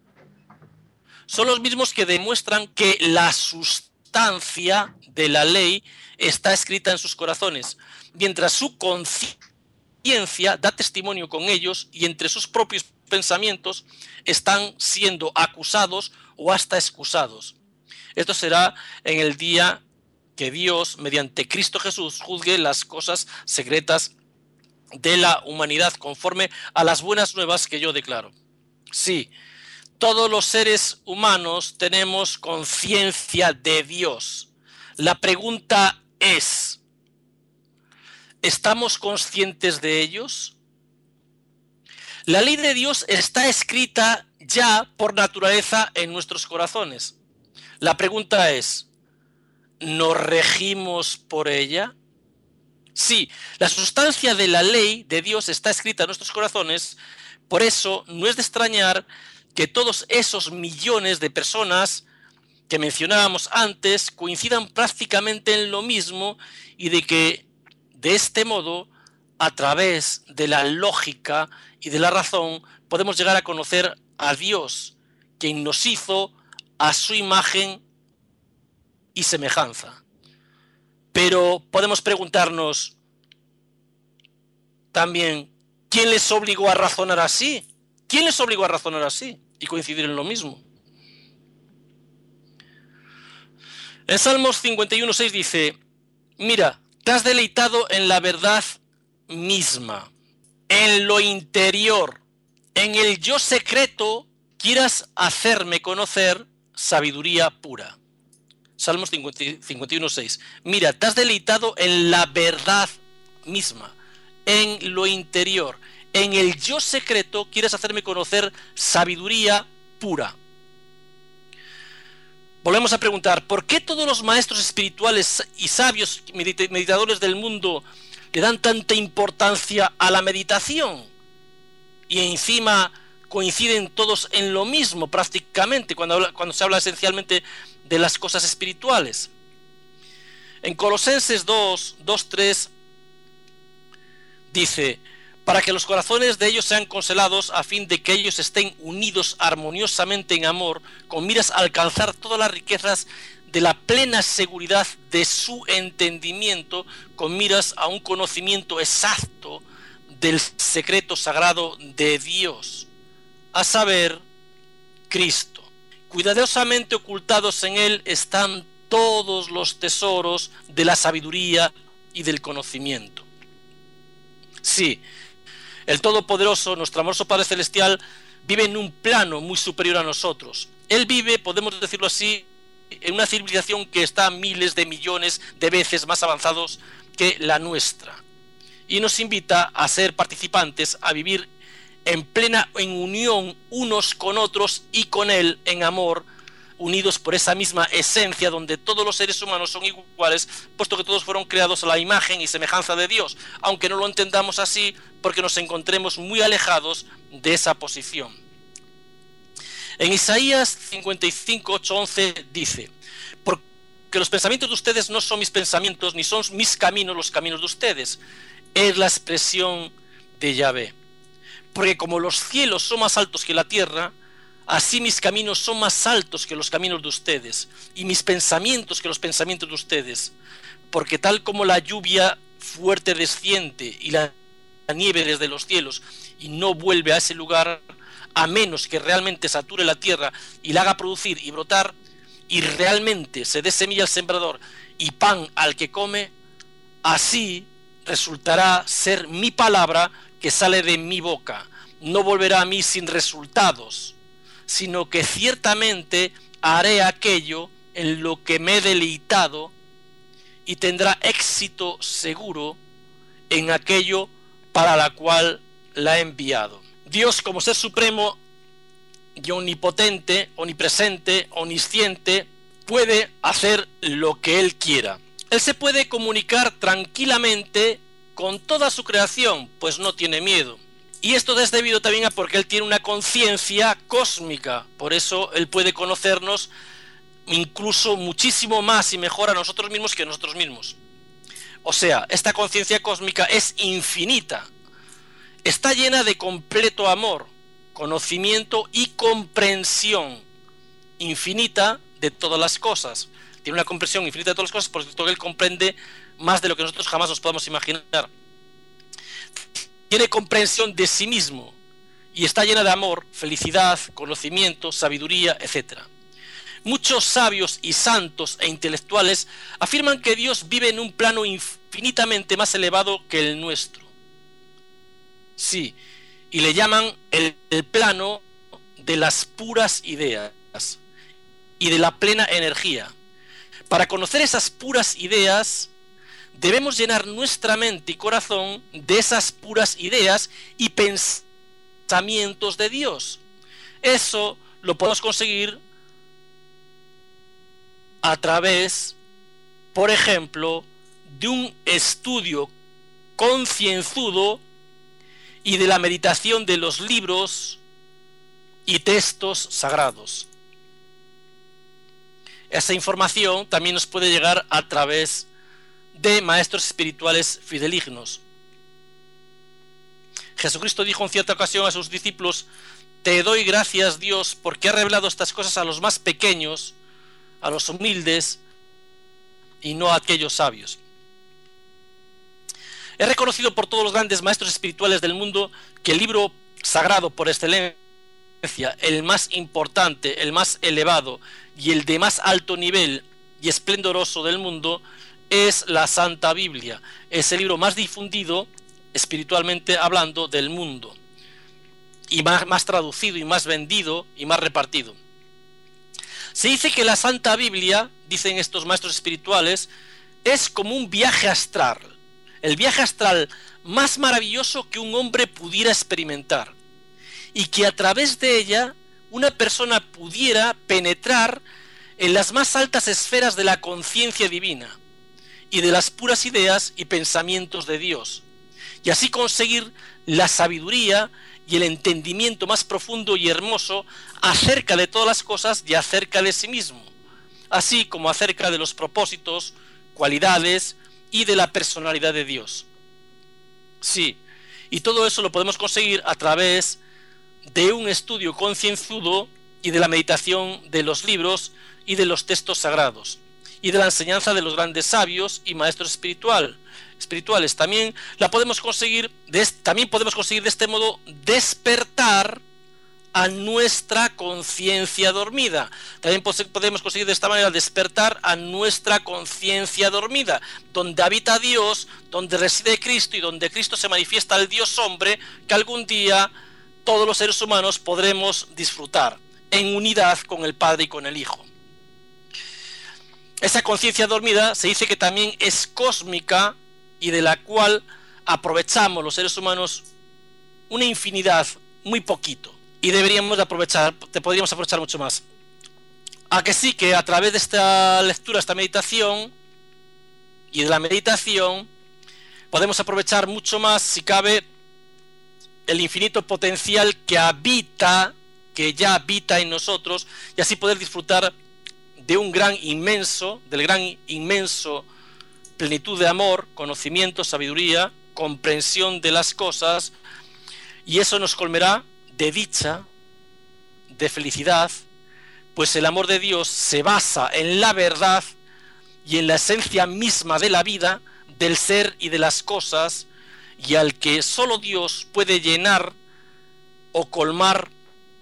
Son los mismos que demuestran que la sustancia de la ley está escrita en sus corazones, mientras su conciencia da testimonio con ellos y entre sus propios pensamientos están siendo acusados o hasta excusados. Esto será en el día que Dios, mediante Cristo Jesús, juzgue las cosas secretas de la humanidad conforme a las buenas nuevas que yo declaro. Sí, todos los seres humanos tenemos conciencia de Dios. La pregunta es: ¿estamos conscientes de ellos? La ley de Dios está escrita ya por naturaleza en nuestros corazones. La pregunta es: ¿nos regimos por ella? Sí, la sustancia de la ley de Dios está escrita en nuestros corazones, por eso no es de extrañar que todos esos millones de personas que mencionábamos antes coincidan prácticamente en lo mismo y de que de este modo, a través de la lógica y de la razón, podemos llegar a conocer a Dios, quien nos hizo a su imagen y semejanza. Pero podemos preguntarnos también, ¿quién les obligó a razonar así? ¿Quién les obligó a razonar así y coincidir en lo mismo? En Salmos 51:6 dice: mira, te has deleitado en la verdad misma, en lo interior, en el yo secreto, quieras hacerme conocer sabiduría pura. Salmos 51:6. Mira, te has deleitado en la verdad misma, en lo interior, en el yo secreto, quieres hacerme conocer sabiduría pura. Volvemos a preguntar, ¿por qué todos los maestros espirituales y sabios meditadores del mundo le dan tanta importancia a la meditación? Y encima coinciden todos en lo mismo prácticamente cuando se habla esencialmente de las cosas espirituales. En Colosenses 2:3 dice: para que los corazones de ellos sean consolados, a fin de que ellos estén unidos armoniosamente en amor, con miras a alcanzar todas las riquezas de la plena seguridad de su entendimiento, con miras a un conocimiento exacto del secreto sagrado de Dios, a saber, Cristo. Cuidadosamente ocultados en él están todos los tesoros de la sabiduría y del conocimiento. Sí, el Todopoderoso, nuestro amoroso Padre Celestial, vive en un plano muy superior a nosotros. Él vive, podemos decirlo así, en una civilización que está miles de millones de veces más avanzados que la nuestra. Y nos invita a ser participantes, a vivir en unión unos con otros y con Él en amor, unidos por esa misma esencia donde todos los seres humanos son iguales, puesto que todos fueron creados a la imagen y semejanza de Dios, aunque no lo entendamos así porque nos encontremos muy alejados de esa posición. En Isaías 55:8-11 dice: porque los pensamientos de ustedes no son mis pensamientos, ni son mis caminos los caminos de ustedes. Es la expresión de Yahvé. Porque como los cielos son más altos que la tierra, así mis caminos son más altos que los caminos de ustedes, y mis pensamientos que los pensamientos de ustedes. Porque tal como la lluvia fuerte desciende y la nieve desde los cielos y no vuelve a ese lugar, a menos que realmente sature la tierra y la haga producir y brotar, y realmente se dé semilla al sembrador y pan al que come, así resultará ser mi palabra que sale de mi boca. No volverá a mí sin resultados, sino que ciertamente haré aquello en lo que me he deleitado y tendrá éxito seguro en aquello para la cual la he enviado. Dios, como ser supremo y omnipotente, omnipresente, omnisciente, puede hacer lo que Él quiera. Él se puede comunicar tranquilamente con toda su creación, pues no tiene miedo. Y esto es debido también a porque Él tiene una conciencia cósmica. Por eso Él puede conocernos incluso muchísimo más y mejor a nosotros mismos que nosotros mismos. O sea, esta conciencia cósmica es infinita. Está llena de completo amor, conocimiento y comprensión infinita de todas las cosas. Tiene una comprensión infinita de todas las cosas porque Él comprende más de lo que nosotros jamás nos podemos imaginar. Tiene comprensión de sí mismo y está llena de amor, felicidad, conocimiento, sabiduría, etc. Muchos sabios y santos e intelectuales afirman que Dios vive en un plano infinitamente más elevado que el nuestro. Sí, y le llaman el plano de las puras ideas y de la plena energía. Para conocer esas puras ideas, debemos llenar nuestra mente y corazón de esas puras ideas y pensamientos de Dios. Eso lo podemos conseguir a través, por ejemplo, de un estudio concienzudo y de la meditación de los libros y textos sagrados. Esa información también nos puede llegar a través de maestros espirituales fidelignos. Jesucristo dijo en cierta ocasión a sus discípulos: te doy gracias, Dios, porque ha revelado estas cosas a los más pequeños, a los humildes, y no a aquellos sabios. Es reconocido por todos los grandes maestros espirituales del mundo que el libro sagrado por excelencia, el más importante, el más elevado y el de más alto nivel y esplendoroso del mundo, es la Santa Biblia. Es el libro más difundido, espiritualmente hablando, del mundo, y más traducido y más vendido y más repartido. Se dice que la Santa Biblia, dicen estos maestros espirituales, es como un viaje astral, el viaje astral más maravilloso que un hombre pudiera experimentar, y que a través de ella una persona pudiera penetrar en las más altas esferas de la conciencia divina y de las puras ideas y pensamientos de Dios, y así conseguir la sabiduría y el entendimiento más profundo y hermoso acerca de todas las cosas y acerca de sí mismo, así como acerca de los propósitos, cualidades y de la personalidad de Dios. Sí, y todo eso lo podemos conseguir a través de un estudio concienzudo y de la meditación de los libros y de los textos sagrados y de la enseñanza de los grandes sabios y maestros espirituales. También podemos conseguir de este modo despertar a nuestra conciencia dormida. También podemos conseguir de esta manera despertar a nuestra conciencia dormida, donde habita Dios, donde reside Cristo y donde Cristo se manifiesta el Dios hombre, que algún día todos los seres humanos podremos disfrutar en unidad con el Padre y con el Hijo. Esa conciencia dormida se dice que también es cósmica y de la cual aprovechamos los seres humanos una infinidad, muy poquito, y podríamos aprovechar mucho más. A que sí, que a través de esta lectura, esta meditación y de la meditación podemos aprovechar mucho más, si cabe, el infinito potencial que ya habita en nosotros, y así poder disfrutar del gran inmenso plenitud de amor, conocimiento, sabiduría, comprensión de las cosas, y eso nos colmará de dicha, de felicidad, pues el amor de Dios se basa en la verdad y en la esencia misma de la vida, del ser y de las cosas, y al que solo Dios puede llenar o colmar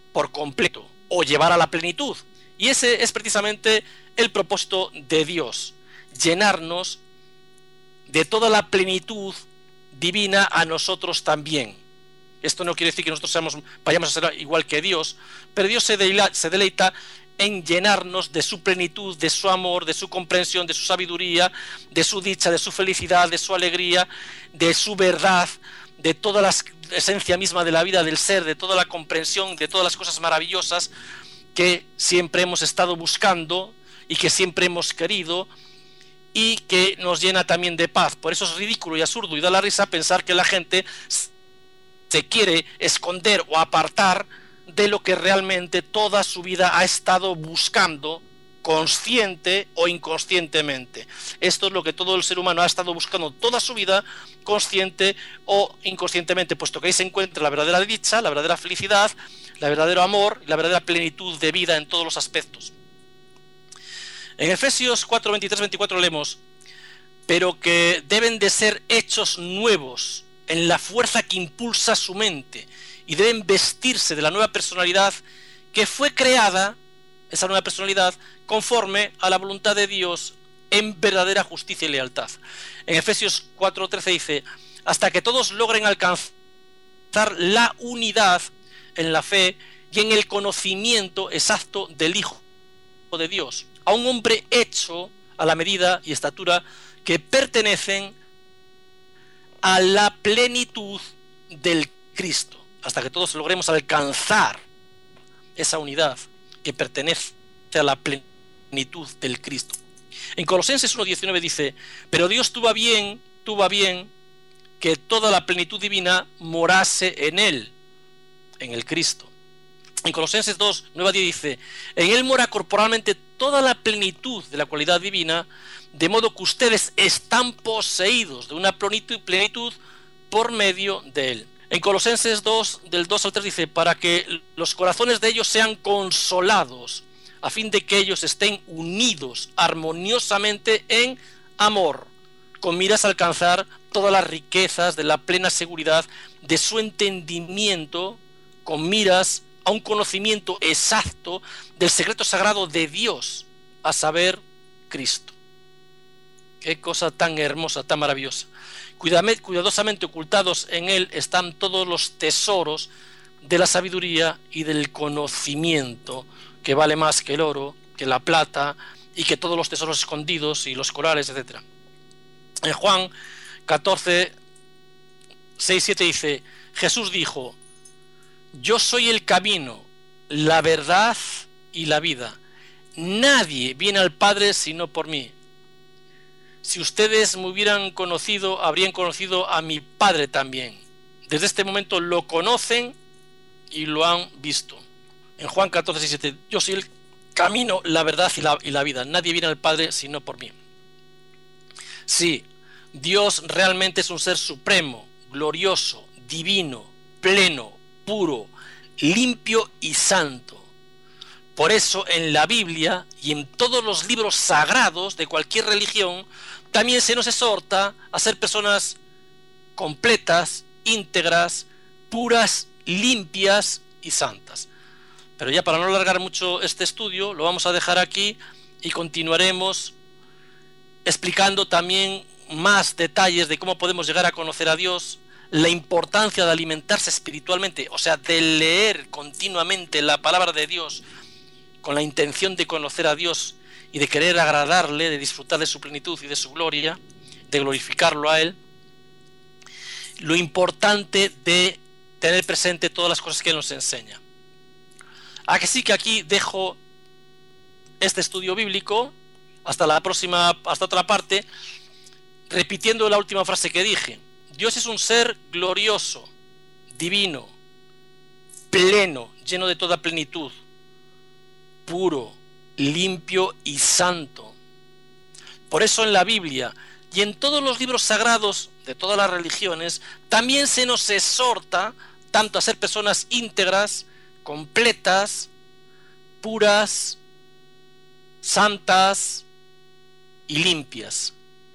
por completo o llevar a la plenitud. Y ese es precisamente el propósito de Dios, llenarnos de toda la plenitud divina a nosotros también. Esto no quiere decir que nosotros vayamos a ser igual que Dios, pero Dios se deleita en llenarnos de su plenitud, de su amor, de su comprensión, de su sabiduría, de su dicha, de su felicidad, de su alegría, de su verdad, de toda la esencia misma de la vida del ser, de toda la comprensión, de todas las cosas maravillosas que siempre hemos estado buscando y que siempre hemos querido, y que nos llena también de paz. Por eso es ridículo y absurdo y da la risa pensar que la gente se quiere esconder o apartar de lo que realmente toda su vida ha estado buscando, consciente o inconscientemente. Esto es lo que todo el ser humano ha estado buscando toda su vida, consciente o inconscientemente, puesto que ahí se encuentra la verdadera dicha, la verdadera felicidad, el verdadero amor y la verdadera plenitud de vida en todos los aspectos. En Efesios 4, 23, 24 leemos: pero que deben de ser hechos nuevos en la fuerza que impulsa su mente, y deben vestirse de la nueva personalidad que fue creada, esa nueva personalidad, conforme a la voluntad de Dios, en verdadera justicia y lealtad. En Efesios 4:13 dice: hasta que todos logren alcanzar la unidad en la fe y en el conocimiento exacto del Hijo de Dios, a un hombre hecho a la medida y estatura que pertenecen a la plenitud del Cristo, hasta que todos logremos alcanzar esa unidad que pertenece a la plenitud del Cristo. En Colosenses 1:19 dice: pero Dios tuvo a bien que toda la plenitud divina morase en él, en el Cristo. En Colosenses 2:9-10 dice: en él mora corporalmente toda la plenitud de la cualidad divina, de modo que ustedes están poseídos de una plenitud por medio de él. En Colosenses 2, del 2 al 3 dice: para que los corazones de ellos sean consolados, a fin de que ellos estén unidos armoniosamente en amor, con miras a alcanzar todas las riquezas de la plena seguridad de su entendimiento, con miras a un conocimiento exacto del secreto sagrado de Dios, a saber, Cristo. Qué cosa tan hermosa, tan maravillosa. Cuidadosamente ocultados en él están todos los tesoros de la sabiduría y del conocimiento, que vale más que el oro, que la plata y que todos los tesoros escondidos y los corales, etc. En Juan 14, 6, 7 dice: Jesús dijo: yo soy el camino, la verdad y la vida. Nadie viene al Padre sino por mí. Si ustedes me hubieran conocido, habrían conocido a mi Padre también. Desde este momento lo conocen y lo han visto. En Juan 14, 7, yo soy el camino, la verdad y la vida. Nadie viene al Padre sino por mí. Sí, Dios realmente es un ser supremo, glorioso, divino, pleno, puro, limpio y santo. Por eso en la Biblia y en todos los libros sagrados de cualquier religión también se nos exhorta a ser personas completas, íntegras, puras, limpias y santas. Pero ya para no alargar mucho este estudio, lo vamos a dejar aquí y continuaremos explicando también más detalles de cómo podemos llegar a conocer a Dios, la importancia de alimentarse espiritualmente, o sea, de leer continuamente la palabra de Dios con la intención de conocer a Dios y de querer agradarle, de disfrutar de su plenitud y de su gloria, de glorificarlo a Él. Lo importante de tener presente todas las cosas que Él nos enseña. Así que aquí dejo este estudio bíblico hasta la próxima, hasta otra parte, repitiendo la última frase que dije. Dios es un ser glorioso, divino, pleno, lleno de toda plenitud, puro, limpio y santo. Por eso en la Biblia y en todos los libros sagrados de todas las religiones también se nos exhorta tanto a ser personas íntegras, completas, puras, santas y limpias.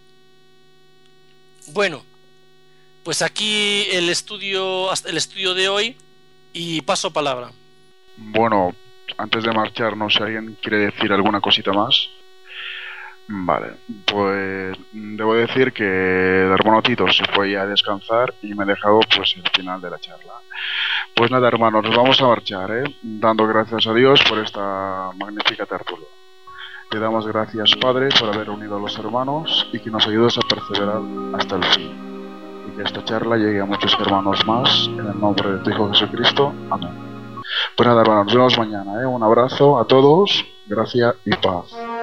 Bueno, pues aquí el estudio de hoy, y paso palabra. Bueno, antes de marchar, no sé si alguien quiere decir alguna cosita más. Vale, pues debo decir que el hermano Tito se fue ya a descansar y me ha dejado pues el final de la charla. Pues nada, hermanos, nos vamos a marchar, dando gracias a Dios por esta magnífica tertulia. Te damos gracias, Padre, por haber unido a los hermanos y que nos ayudes a perseverar hasta el fin. Y que esta charla llegue a muchos hermanos más, en el nombre de tu Hijo Jesucristo. Amén. Pues nada, hermanos, nos vemos mañana, Un abrazo a todos, gracia y paz.